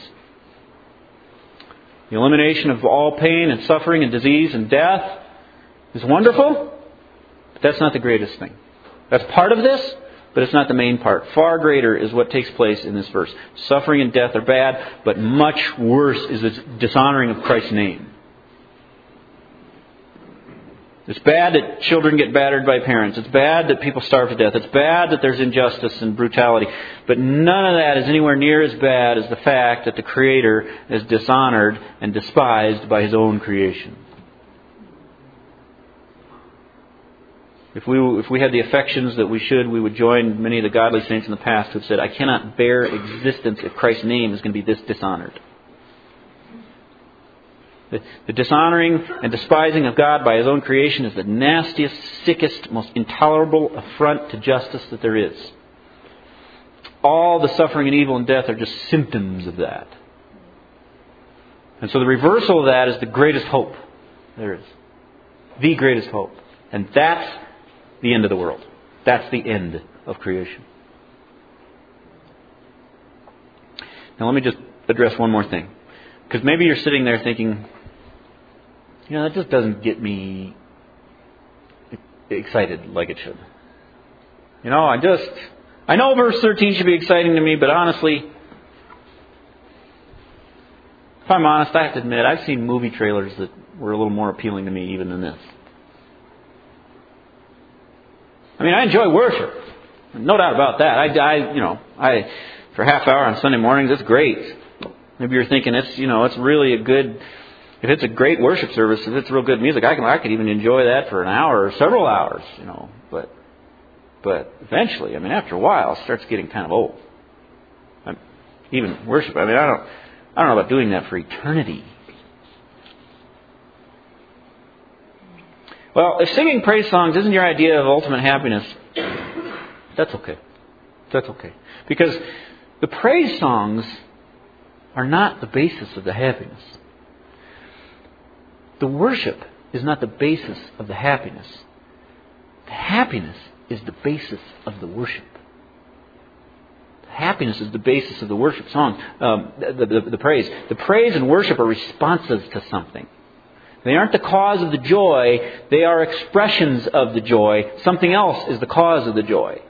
The elimination of all pain and suffering and disease and death is wonderful, but that's not the greatest thing. That's part of this, but it's not the main part. Far greater is what takes place in this verse. Suffering and death are bad, but much worse is the dishonoring of Christ's name. It's bad that children get battered by parents. It's bad that people starve to death. It's bad that there's injustice and brutality. But none of that is anywhere near as bad as the fact that the Creator is dishonored and despised by His own creation. If we if we had the affections that we should, we would join many of the godly saints in the past who have said, I cannot bear existence if Christ's name is going to be this dishonored. The, the dishonoring and despising of God by His own creation is the nastiest, sickest, most intolerable affront to justice that there is. All the suffering and evil and death are just symptoms of that. And so the reversal of that is the greatest hope there is. The greatest hope. And that's the end of the world. That's the end of creation. Now let me just address one more thing. Because maybe you're sitting there thinking, you know, that just doesn't get me excited like it should. You know, I just, I know verse thirteen should be exciting to me, but honestly, if I'm honest, I have to admit, I've seen movie trailers that were a little more appealing to me even than this. I mean, I enjoy worship. No doubt about that. I, I you know, I, for a half hour on Sunday mornings, it's great. Maybe you're thinking it's, you know, it's really a good, if it's a great worship service, if it's real good music, I can, I could even enjoy that for an hour or several hours, you know. But, but eventually, I mean, after a while, it starts getting kind of old. I'm, even worship. I mean, I don't, I don't know about doing that for eternity. Well, if singing praise songs isn't your idea of ultimate happiness, that's okay. That's okay. Because the praise songs are not the basis of the happiness. The worship is not the basis of the happiness. The happiness is the basis of the worship. The happiness is the basis of the worship song, um, the, the, the praise. The praise and worship are responses to something. They aren't the cause of the joy. They are expressions of the joy. Something else is the cause of the joy.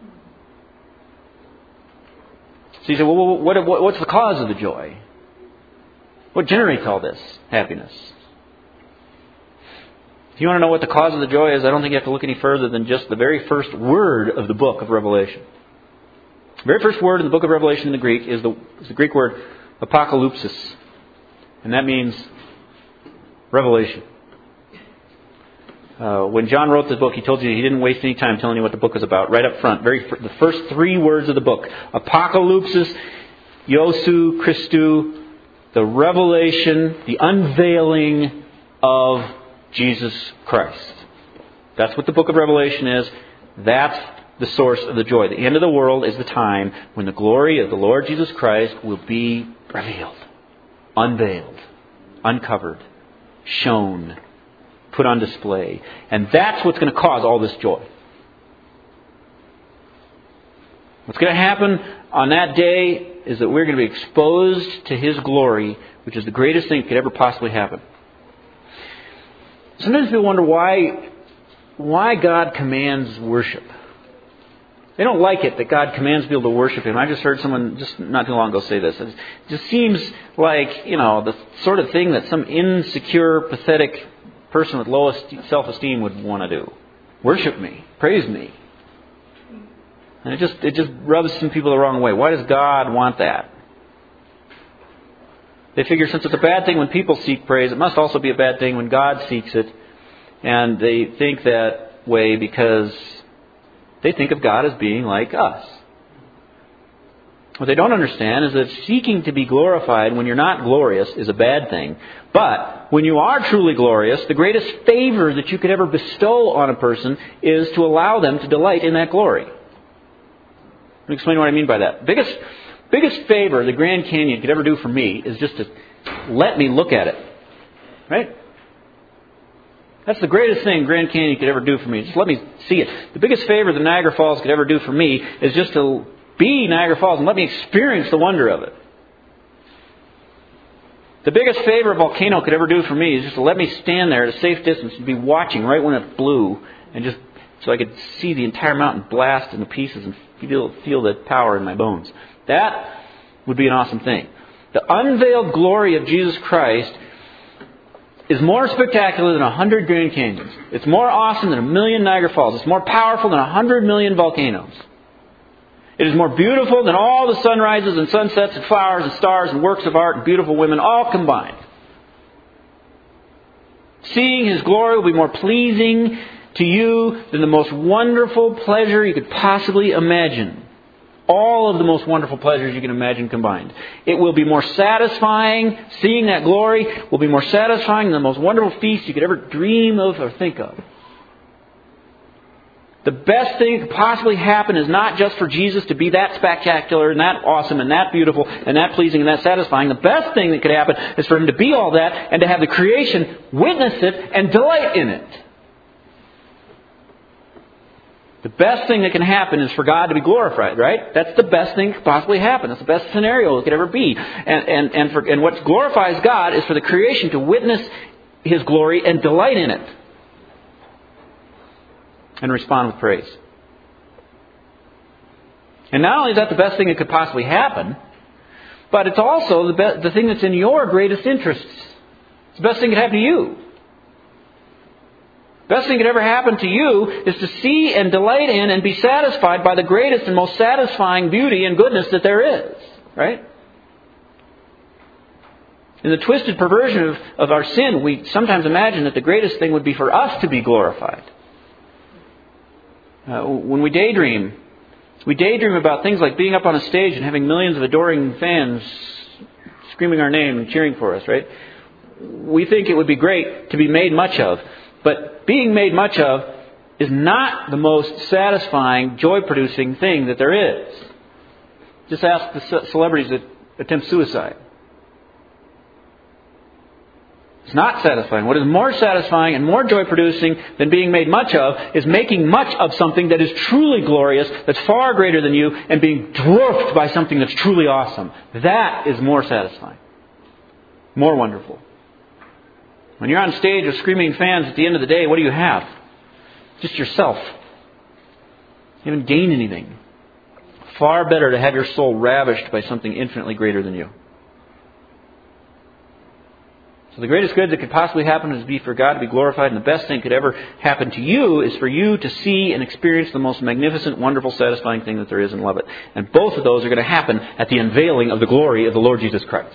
So you say, well, what, what, what's the cause of the joy? What generates all this happiness? If you want to know what the cause of the joy is, I don't think you have to look any further than just the very first word of the book of Revelation. The very first word in the book of Revelation in the Greek is the, is the Greek word apocalypsis. And that means revelation. Uh, when John wrote this book, he told you he didn't waste any time telling you what the book was about. Right up front, very the first three words of the book: apocalypsis, Iosu Christou, the revelation, the unveiling of Jesus Christ. That's what the book of Revelation is. That's the source of the joy. The end of the world is the time when the glory of the Lord Jesus Christ will be revealed, unveiled, uncovered, shown, put on display. And that's what's going to cause all this joy. What's going to happen on that day is that we're going to be exposed to His glory, which is the greatest thing that could ever possibly happen. Sometimes people wonder why, why God commands worship. They don't like it that God commands people to worship Him. I just heard someone just not too long ago say this. It just seems like, you know, the sort of thing that some insecure, pathetic person with low self-esteem would want to do. Worship me. Praise me. And it just it just rubs some people the wrong way. Why does God want that? They figure since it's a bad thing when people seek praise, it must also be a bad thing when God seeks it. And they think that way because they think of God as being like us. What they don't understand is that seeking to be glorified when you're not glorious is a bad thing. But when you are truly glorious, the greatest favor that you could ever bestow on a person is to allow them to delight in that glory. Let me explain what I mean by that. Biggest, biggest favor the Grand Canyon could ever do for me is just to let me look at it. Right? That's the greatest thing Grand Canyon could ever do for me. Just let me see it. The biggest favor the Niagara Falls could ever do for me is just to be Niagara Falls and let me experience the wonder of it. The biggest favor a volcano could ever do for me is just to let me stand there at a safe distance and be watching right when it blew, and just so I could see the entire mountain blast into pieces and feel, feel the power in my bones. That would be an awesome thing. The unveiled glory of Jesus Christ is more spectacular than a hundred Grand Canyons. It's more awesome than a million Niagara Falls. It's more powerful than a hundred million volcanoes. It is more beautiful than all the sunrises and sunsets and flowers and stars and works of art and beautiful women all combined. Seeing His glory will be more pleasing to you than the most wonderful pleasure you could possibly imagine. All of the most wonderful pleasures you can imagine combined. It will be more satisfying. Seeing that glory will be more satisfying than the most wonderful feast you could ever dream of or think of. The best thing that could possibly happen is not just for Jesus to be that spectacular and that awesome and that beautiful and that pleasing and that satisfying. The best thing that could happen is for Him to be all that and to have the creation witness it and delight in it. The best thing that can happen is for God to be glorified, right? That's the best thing that could possibly happen. That's the best scenario it could ever be. And and and, for, and what glorifies God is for the creation to witness His glory and delight in it. And respond with praise. And not only is that the best thing that could possibly happen, but it's also the, be- the thing that's in your greatest interests. It's the best thing that could happen to you. The best thing that could ever happen to you is to see and delight in and be satisfied by the greatest and most satisfying beauty and goodness that there is. Right? In the twisted perversion of, of our sin, we sometimes imagine that the greatest thing would be for us to be glorified. Uh, when we daydream, we daydream about things like being up on a stage and having millions of adoring fans screaming our name and cheering for us, right? We think it would be great to be made much of. But being made much of is not the most satisfying, joy-producing thing that there is. Just ask the celebrities that attempt suicide. It's not satisfying. What is more satisfying and more joy-producing than being made much of is making much of something that is truly glorious, that's far greater than you, and being dwarfed by something that's truly awesome. That is more satisfying. More wonderful. When you're on stage with screaming fans at the end of the day, what do you have? Just yourself. You haven't gained anything. Far better to have your soul ravished by something infinitely greater than you. So the greatest good that could possibly happen is be for God to be glorified, and the best thing that could ever happen to you is for you to see and experience the most magnificent, wonderful, satisfying thing that there is and love it. And both of those are going to happen at the unveiling of the glory of the Lord Jesus Christ.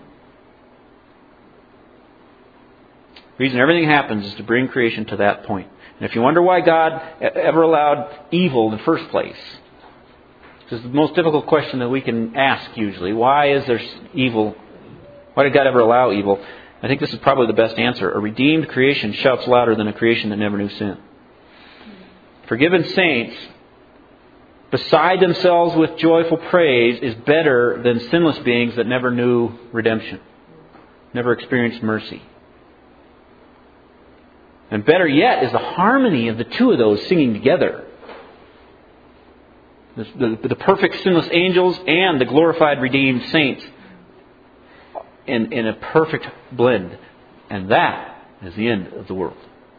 The reason everything happens is to bring creation to that point. And if you wonder why God ever allowed evil in the first place, this is the most difficult question that we can ask usually. Why is there evil? Why did God ever allow evil? I think this is probably the best answer. A redeemed creation shouts louder than a creation that never knew sin. Forgiven saints, beside themselves with joyful praise, is better than sinless beings that never knew redemption, never experienced mercy. And better yet is the harmony of the two of those singing together. The, the, the perfect sinless angels and the glorified redeemed saints in, in a perfect blend. And that is the end of the world.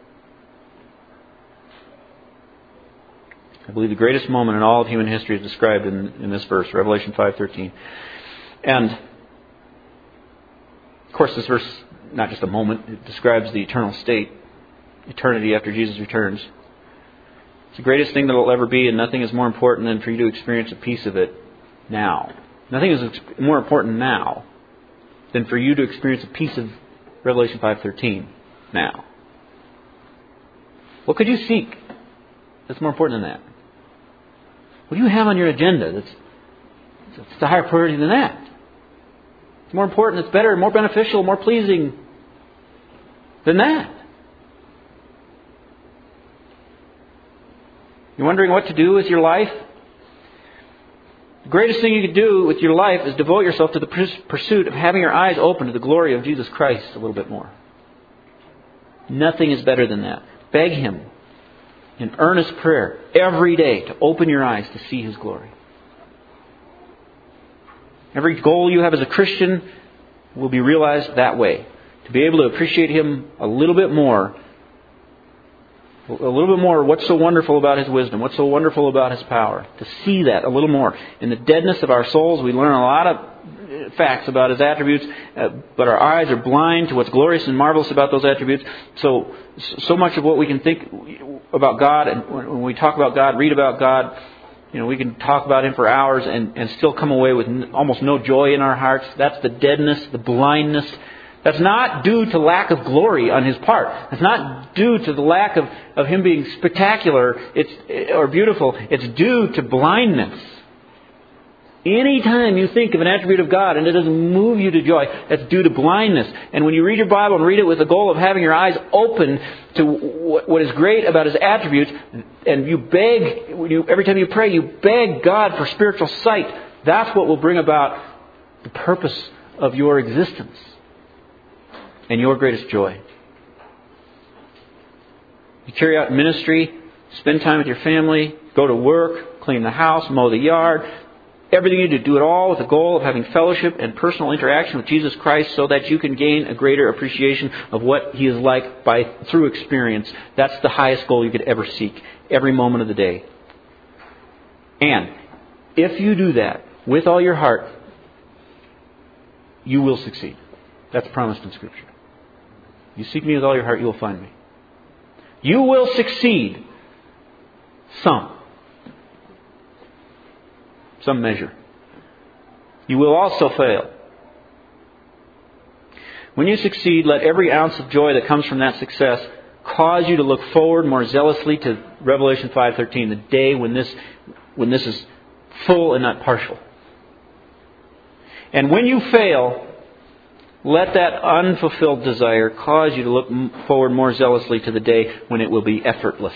I believe the greatest moment in all of human history is described in, in this verse, Revelation five thirteen. And, of course, this verse, not just a moment, it describes the eternal state, eternity after Jesus returns. It's the greatest thing that will ever be, and nothing is more important than for you to experience a piece of it now. Nothing is more important now than for you to experience a piece of Revelation five thirteen now. What could you seek that's more important than that? What do you have on your agenda that's, that's a higher priority than that? It's more important, it's better, more beneficial, more pleasing than that. You're wondering what to do with your life? The greatest thing you could do with your life is devote yourself to the pursuit of having your eyes open to the glory of Jesus Christ a little bit more. Nothing is better than that. Beg Him in earnest prayer every day to open your eyes to see His glory. Every goal you have as a Christian will be realized that way. To be able to appreciate Him a little bit more. A little bit more what's so wonderful about His wisdom, what's so wonderful about His power. To see that a little more. In the deadness of our souls, we learn a lot of facts about His attributes, uh, but our eyes are blind to what's glorious and marvelous about those attributes. So, so much of what we can think about God, and when we talk about God, read about God, you know, we can talk about Him for hours and, and still come away with almost no joy in our hearts. That's the deadness, the blindness. That's not due to lack of glory on His part. It's not due to the lack of, of Him being spectacular it's, or beautiful. It's due to blindness. Anytime you think of an attribute of God and it doesn't move you to joy, that's due to blindness. And when you read your Bible and read it with the goal of having your eyes open to what is great about His attributes, and you beg, when you, every time you pray, you beg God for spiritual sight, that's what will bring about the purpose of your existence and your greatest joy. You carry out ministry, spend time with your family, go to work, clean the house, mow the yard. Everything you do, do it all with the goal of having fellowship and personal interaction with Jesus Christ so that you can gain a greater appreciation of what He is like by through experience. That's the highest goal you could ever seek, every moment of the day. And if you do that with all your heart, you will succeed. That's promised in Scripture. You seek Me with all your heart, you will find Me. You will succeed some. Some measure. You will also fail. When you succeed, let every ounce of joy that comes from that success cause you to look forward more zealously to Revelation five thirteen, the day when this, when this is full and not partial. And when you fail, let that unfulfilled desire cause you to look forward more zealously to the day when it will be effortless.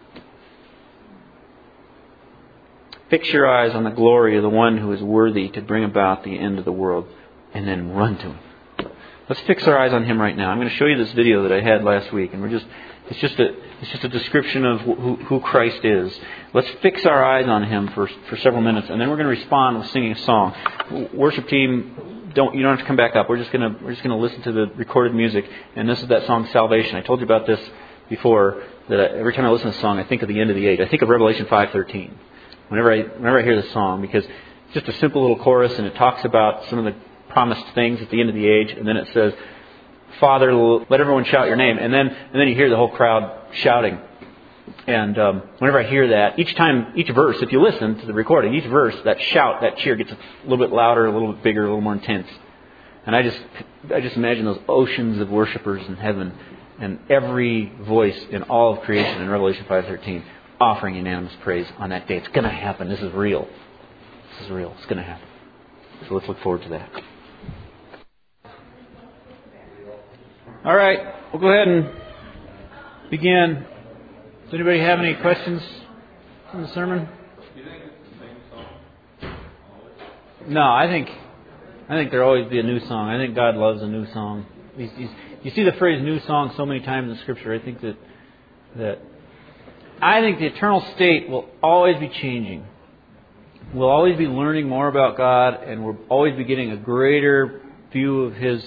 Fix your eyes on the glory of the one who is worthy to bring about the end of the world, and then run to Him. Let's fix our eyes on Him right now. I'm going to show you this video that I had last week, and we're just it's just a it's just a description of who, who Christ is. Let's fix our eyes on Him for for several minutes, and then we're going to respond with singing a song. Worship team, don't you don't have to come back up. We're just going to we're just going to listen to the recorded music, and this is that song Salvation. I told you about this before, that I, every time I listen to this song, I think of the end of the age. I think of Revelation five thirteen. Whenever I whenever I hear this song, because it's just a simple little chorus, and it talks about some of the promised things at the end of the age, and then it says, "Father, let everyone shout Your name," and then and then you hear the whole crowd shouting. And um, whenever I hear that, each time, each verse, if you listen to the recording, each verse, that shout, that cheer gets a little bit louder, a little bit bigger, a little more intense. And I just I just imagine those oceans of worshipers in heaven, and every voice in all of creation in Revelation five thirteen. Offering unanimous praise on that day. It's going to happen. This is real. This is real. It's going to happen. So let's look forward to that. All right. We'll go ahead and begin Does anybody have any questions from the sermon? Do you think it's the same song? Always? No, I think I think there'll always be a new song. I think God loves a new song. He's, he's, you see the phrase "new song" so many times in Scripture. I think that that I think the eternal state will always be changing. We'll always be learning more about God, and we'll always be getting a greater view of His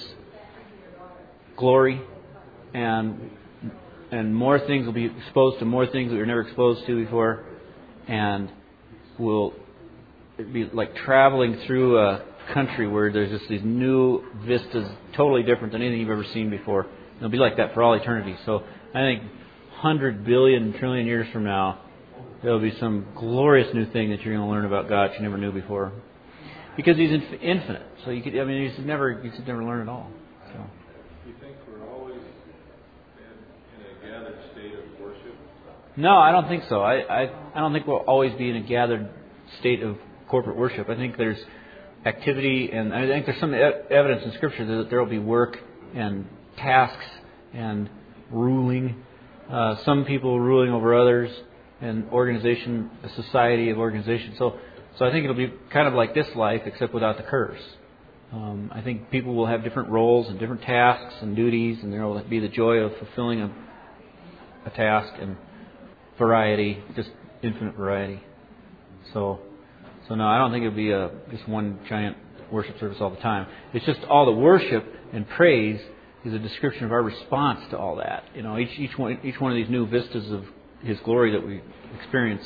glory, and and more things will be exposed to more things that we were never exposed to before, and we'll be like traveling through a country where there's just these new vistas, totally different than anything you've ever seen before. And it'll be like that for all eternity. So I think one hundred billion trillion years from now, there'll be some glorious new thing that you're going to learn about God that you never knew before, because He's inf- infinite. So you could, I mean, you should never, you should never learn it all. So. Do you think we're always in, in a gathered state of worship? No, I don't think so. I, I I don't think we'll always be in a gathered state of corporate worship. I think there's activity, and I think there's some e- evidence in Scripture that there will be work and tasks and ruling. Uh, some people ruling over others, and organization, a society of organization. So, so I think it'll be kind of like this life, except without the curse. Um, I think people will have different roles and different tasks and duties, and there will be the joy of fulfilling a, a task and variety, just infinite variety. So, so no, I don't think it'll be a just one giant worship service all the time. It's just all the worship and praise is a description of our response to all that. You know, each each one each one of these new vistas of His glory that we experience,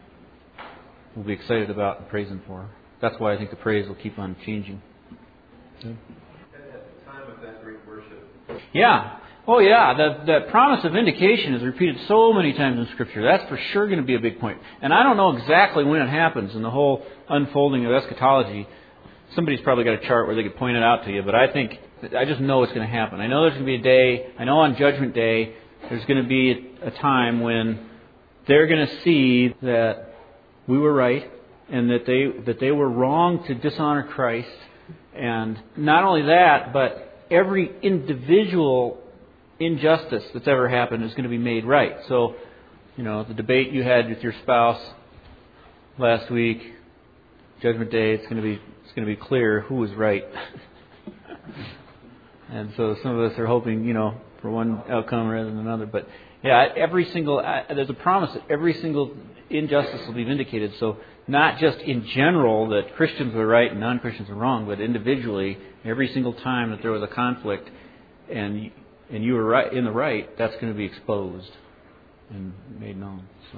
we'll be excited about and praise Him for. That's why I think the praise will keep on changing. At the time of that great worship. Yeah. Oh, yeah. The, the promise of vindication is repeated so many times in Scripture. That's for sure going to be a big point. And I don't know exactly when it happens in the whole unfolding of eschatology. Somebody's probably got a chart where they could point it out to you, but I think, I just know it's going to happen. I know there's going to be a day, I know on Judgment Day, there's going to be a time when they're going to see that we were right and that they that they were wrong to dishonor Christ. And not only that, but every individual injustice that's ever happened is going to be made right. So, you know, the debate you had with your spouse last week, Judgment Day, it's going to be it's going to be clear who was right. And so some of us are hoping, you know, for one outcome rather than another. But yeah, every single uh, there's a promise that every single injustice will be vindicated. So not just in general that Christians were right and non-Christians were wrong, but individually, every single time that there was a conflict and and you were right in the right, that's going to be exposed and made known. So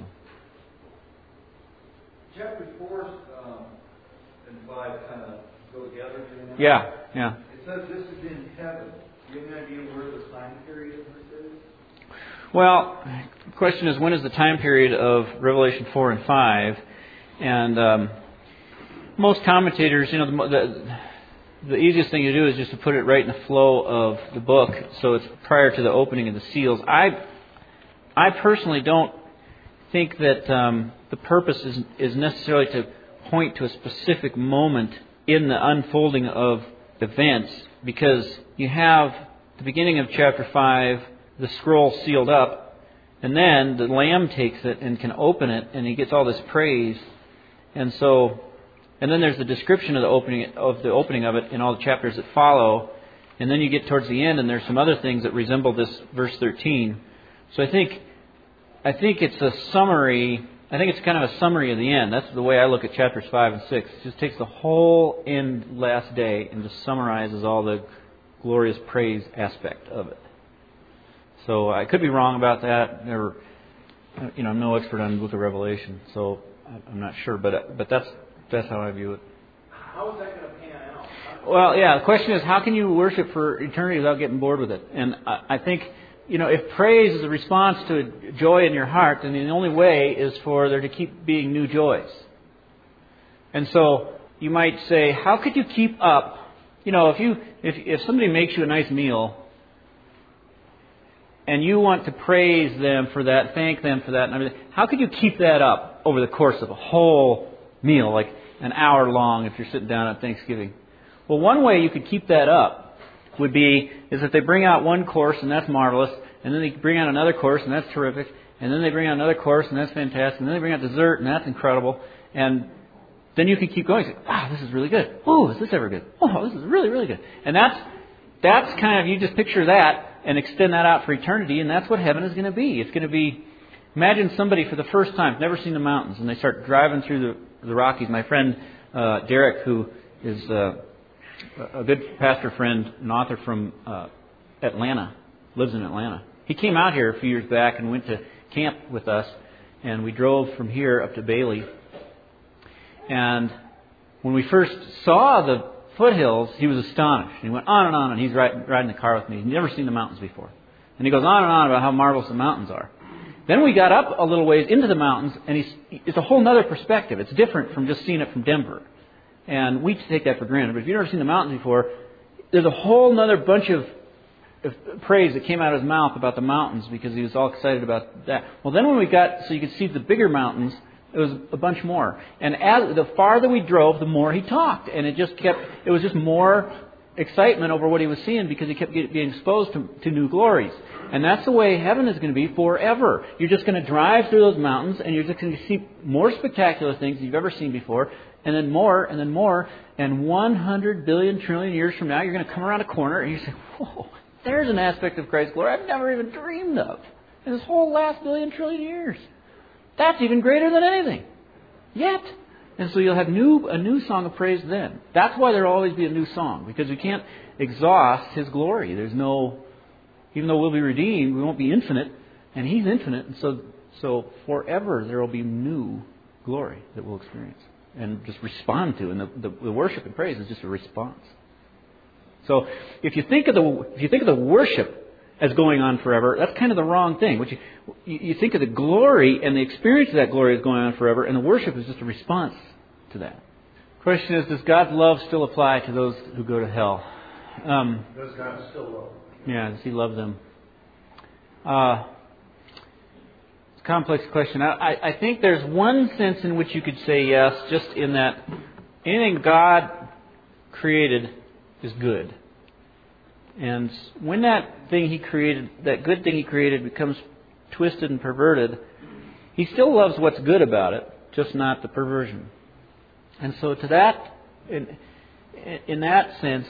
chapter four um, and five kind of go together. You know? Yeah, yeah. It says this is in heaven. Do you have any idea where the time period of this is? Well, the question is, when is the time period of Revelation four and five? And um, most commentators, you know, the, the the easiest thing to do is just to put it right in the flow of the book, so it's prior to the opening of the seals. I I personally don't think that um, the purpose is is necessarily to point to a specific moment in the unfolding of events, because you have the beginning of chapter five, the scroll sealed up, and then the Lamb takes it and can open it, and he gets all this praise. And so, and then there's the description of the opening of the opening of it in all the chapters that follow, and then you get towards the end, and there's some other things that resemble this verse thirteen. So I think, I think it's a summary. I think it's kind of a summary of the end. That's the way I look at chapters five and six. It just takes the whole end last day and just summarizes all the glorious praise aspect of it. So I could be wrong about that. Never, you know, I'm no expert on the book of Revelation, so I'm not sure. But but that's that's how I view it. How is that going to pan out? Well, yeah. The question is, how can you worship for eternity without getting bored with it? And I, I think, you know, if praise is a response to joy in your heart, then the only way is for there to keep being new joys. And so you might say, how could you keep up? You know, if you if if somebody makes you a nice meal, and you want to praise them for that, thank them for that, and everything, how could you keep that up over the course of a whole meal, like an hour long if you're sitting down at Thanksgiving? Well, one way you could keep that up would be is that they bring out one course, and that's marvelous, And then they bring out another course, and that's terrific. And then they bring out another course, and that's fantastic. And then they bring out dessert, and that's incredible. And then you can keep going. You say, wow, this is really good. Oh, is this ever good? Oh, this is really, really good. And that's that's kind of, you just picture that and extend that out for eternity, and that's what heaven is going to be. It's going to be, imagine somebody for the first time, never seen the mountains, and they start driving through the, the Rockies. My friend uh, Derek, who is uh, a good pastor friend and author from uh, Atlanta, lives in Atlanta. He came out here a few years back and went to camp with us, and we drove from here up to Bailey. And when we first saw the foothills, he was astonished. He went on and on, and he's riding, riding the car with me. He's never seen the mountains before. And he goes on and on about how marvelous the mountains are. Then we got up a little ways into the mountains, and he's, it's a whole other perspective. It's different from just seeing it from Denver. And we take that for granted. But if you've never seen the mountains before, there's a whole other bunch of praise that came out of his mouth about the mountains because he was all excited about that. Well, then when we got so you could see the bigger mountains, it was a bunch more. And as the farther we drove, the more he talked, and it just kept. It was just more excitement over what he was seeing because he kept being exposed to, to new glories. And that's the way heaven is going to be forever. You're just going to drive through those mountains, and you're just going to see more spectacular things you've ever seen before, and then more, and then more. And one hundred billion trillion years from now, you're going to come around a corner, and you say, "Whoa! There's an aspect of Christ's glory I've never even dreamed of in this whole last billion trillion years. That's even greater than anything yet." And so you'll have new a new song of praise then. That's why there'll always be a new song, because we can't exhaust His glory. There's no, even though we'll be redeemed, we won't be infinite, and He's infinite. And so, so forever there will be new glory that we'll experience and just respond to. And the, the, the worship and praise is just a response. So if you think of the if you think of the worship as going on forever, that's kind of the wrong thing. What you, you think of the glory and the experience of that glory is going on forever, and the worship is just a response to that. Question is, does God's love still apply to those who go to hell? Um, Does God still love them? Yeah, does He love them? Uh, it's a complex question. I, I, I think there's one sense in which you could say yes, just in that anything God created is good. And when that thing He created, that good thing He created becomes twisted and perverted, He still loves what's good about it, just not the perversion. And so to that, in, in that sense,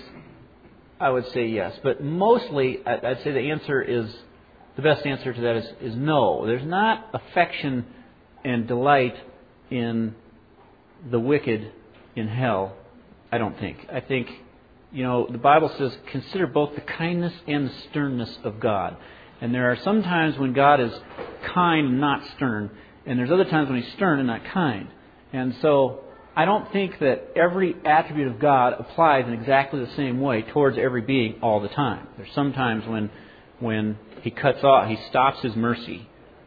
I would say yes. But mostly, I'd say the answer is, the best answer to that is, is no. There's not affection and delight in the wicked in hell, I don't think. I think, you know, the Bible says, consider both the kindness and the sternness of God. And there are some times when God is kind and not stern, and there's other times when He's stern and not kind. And so I don't think that every attribute of God applies in exactly the same way towards every being all the time. There's some times when when He cuts off, He stops His mercy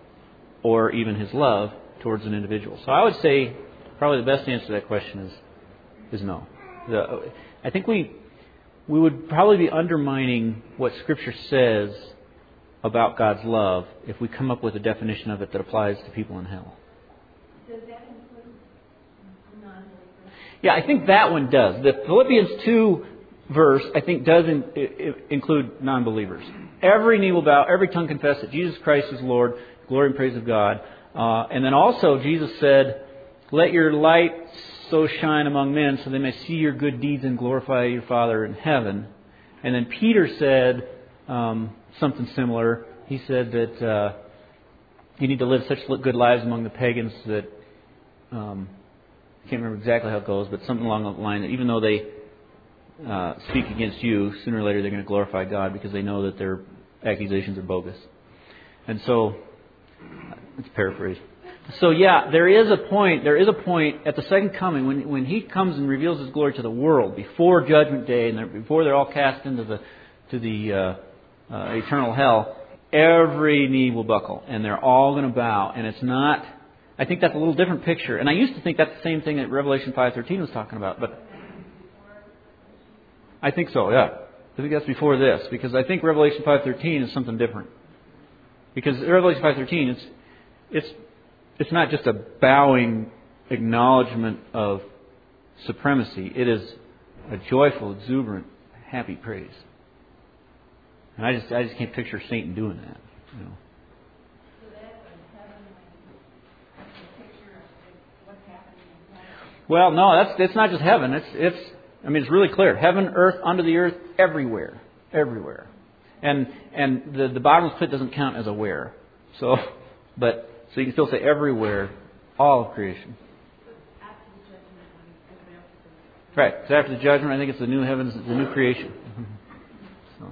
or even His love towards an individual. So I would say probably the best answer to that question is is no. The, I think we we would probably be undermining what Scripture says about God's love if we come up with a definition of it that applies to people in hell. Does that include non-believers? Yeah, I think that one does. The Philippians two verse, I think, does in, I, include non-believers. Every knee will bow, every tongue confess that Jesus Christ is Lord, glory and praise of God. Uh, and then also Jesus said, let your light so shine among men so they may see your good deeds and glorify your Father in heaven. And then Peter said um, something similar. He said that uh, you need to live such good lives among the pagans that, um, I can't remember exactly how it goes, but something along the line that even though they uh, speak against you, sooner or later they're going to glorify God because they know that their accusations are bogus. And so, let's paraphrase. So yeah, there is a point, there is a point at the second coming when when He comes and reveals His glory to the world before Judgment Day and they're, before they're all cast into the to the uh, uh, eternal hell, every knee will buckle and they're all going to bow. And it's not, I think that's a little different picture. And I used to think that's the same thing that Revelation five thirteen was talking about, but I think so, yeah. I think that's before this, because I think Revelation five thirteen is something different. Because Revelation five thirteen, it's it's It's not just a bowing acknowledgement of supremacy. It is a joyful, exuberant, happy praise. And I just I just can't picture Satan doing that. You know. So that's what heaven, like, a picture of like, what's happening in heaven. Well, no, that's it's not just heaven. It's it's. I mean, it's really clear. Heaven, earth, under the earth, everywhere, everywhere. And and the the bottomless pit doesn't count as a where. So, but so you can still say everywhere, all of creation. After the judgment, when it's after the Right. So after the judgment, I think it's the new heavens, the new creation. So.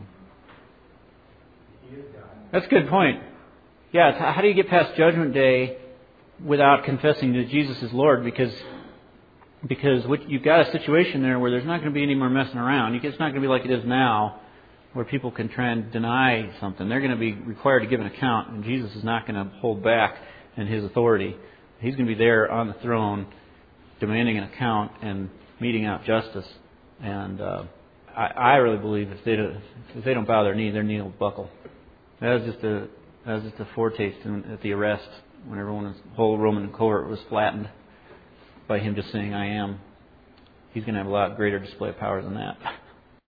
That's a good point. Yeah, it's how do you get past Judgment Day without confessing that Jesus is Lord? Because because what, you've got a situation there where there's not going to be any more messing around. It's not going to be like it is now, where people can try and deny something. They're going to be required to give an account, and Jesus is not going to hold back in His authority. He's going to be there on the throne, demanding an account and meting out justice. And uh, I, I really believe if they don't, if they don't bow their knee, their knee will buckle. That was just a that was just a foretaste in, at the arrest when everyone, the whole Roman court was flattened by him just saying, "I am." He's going to have a lot greater display of power than that.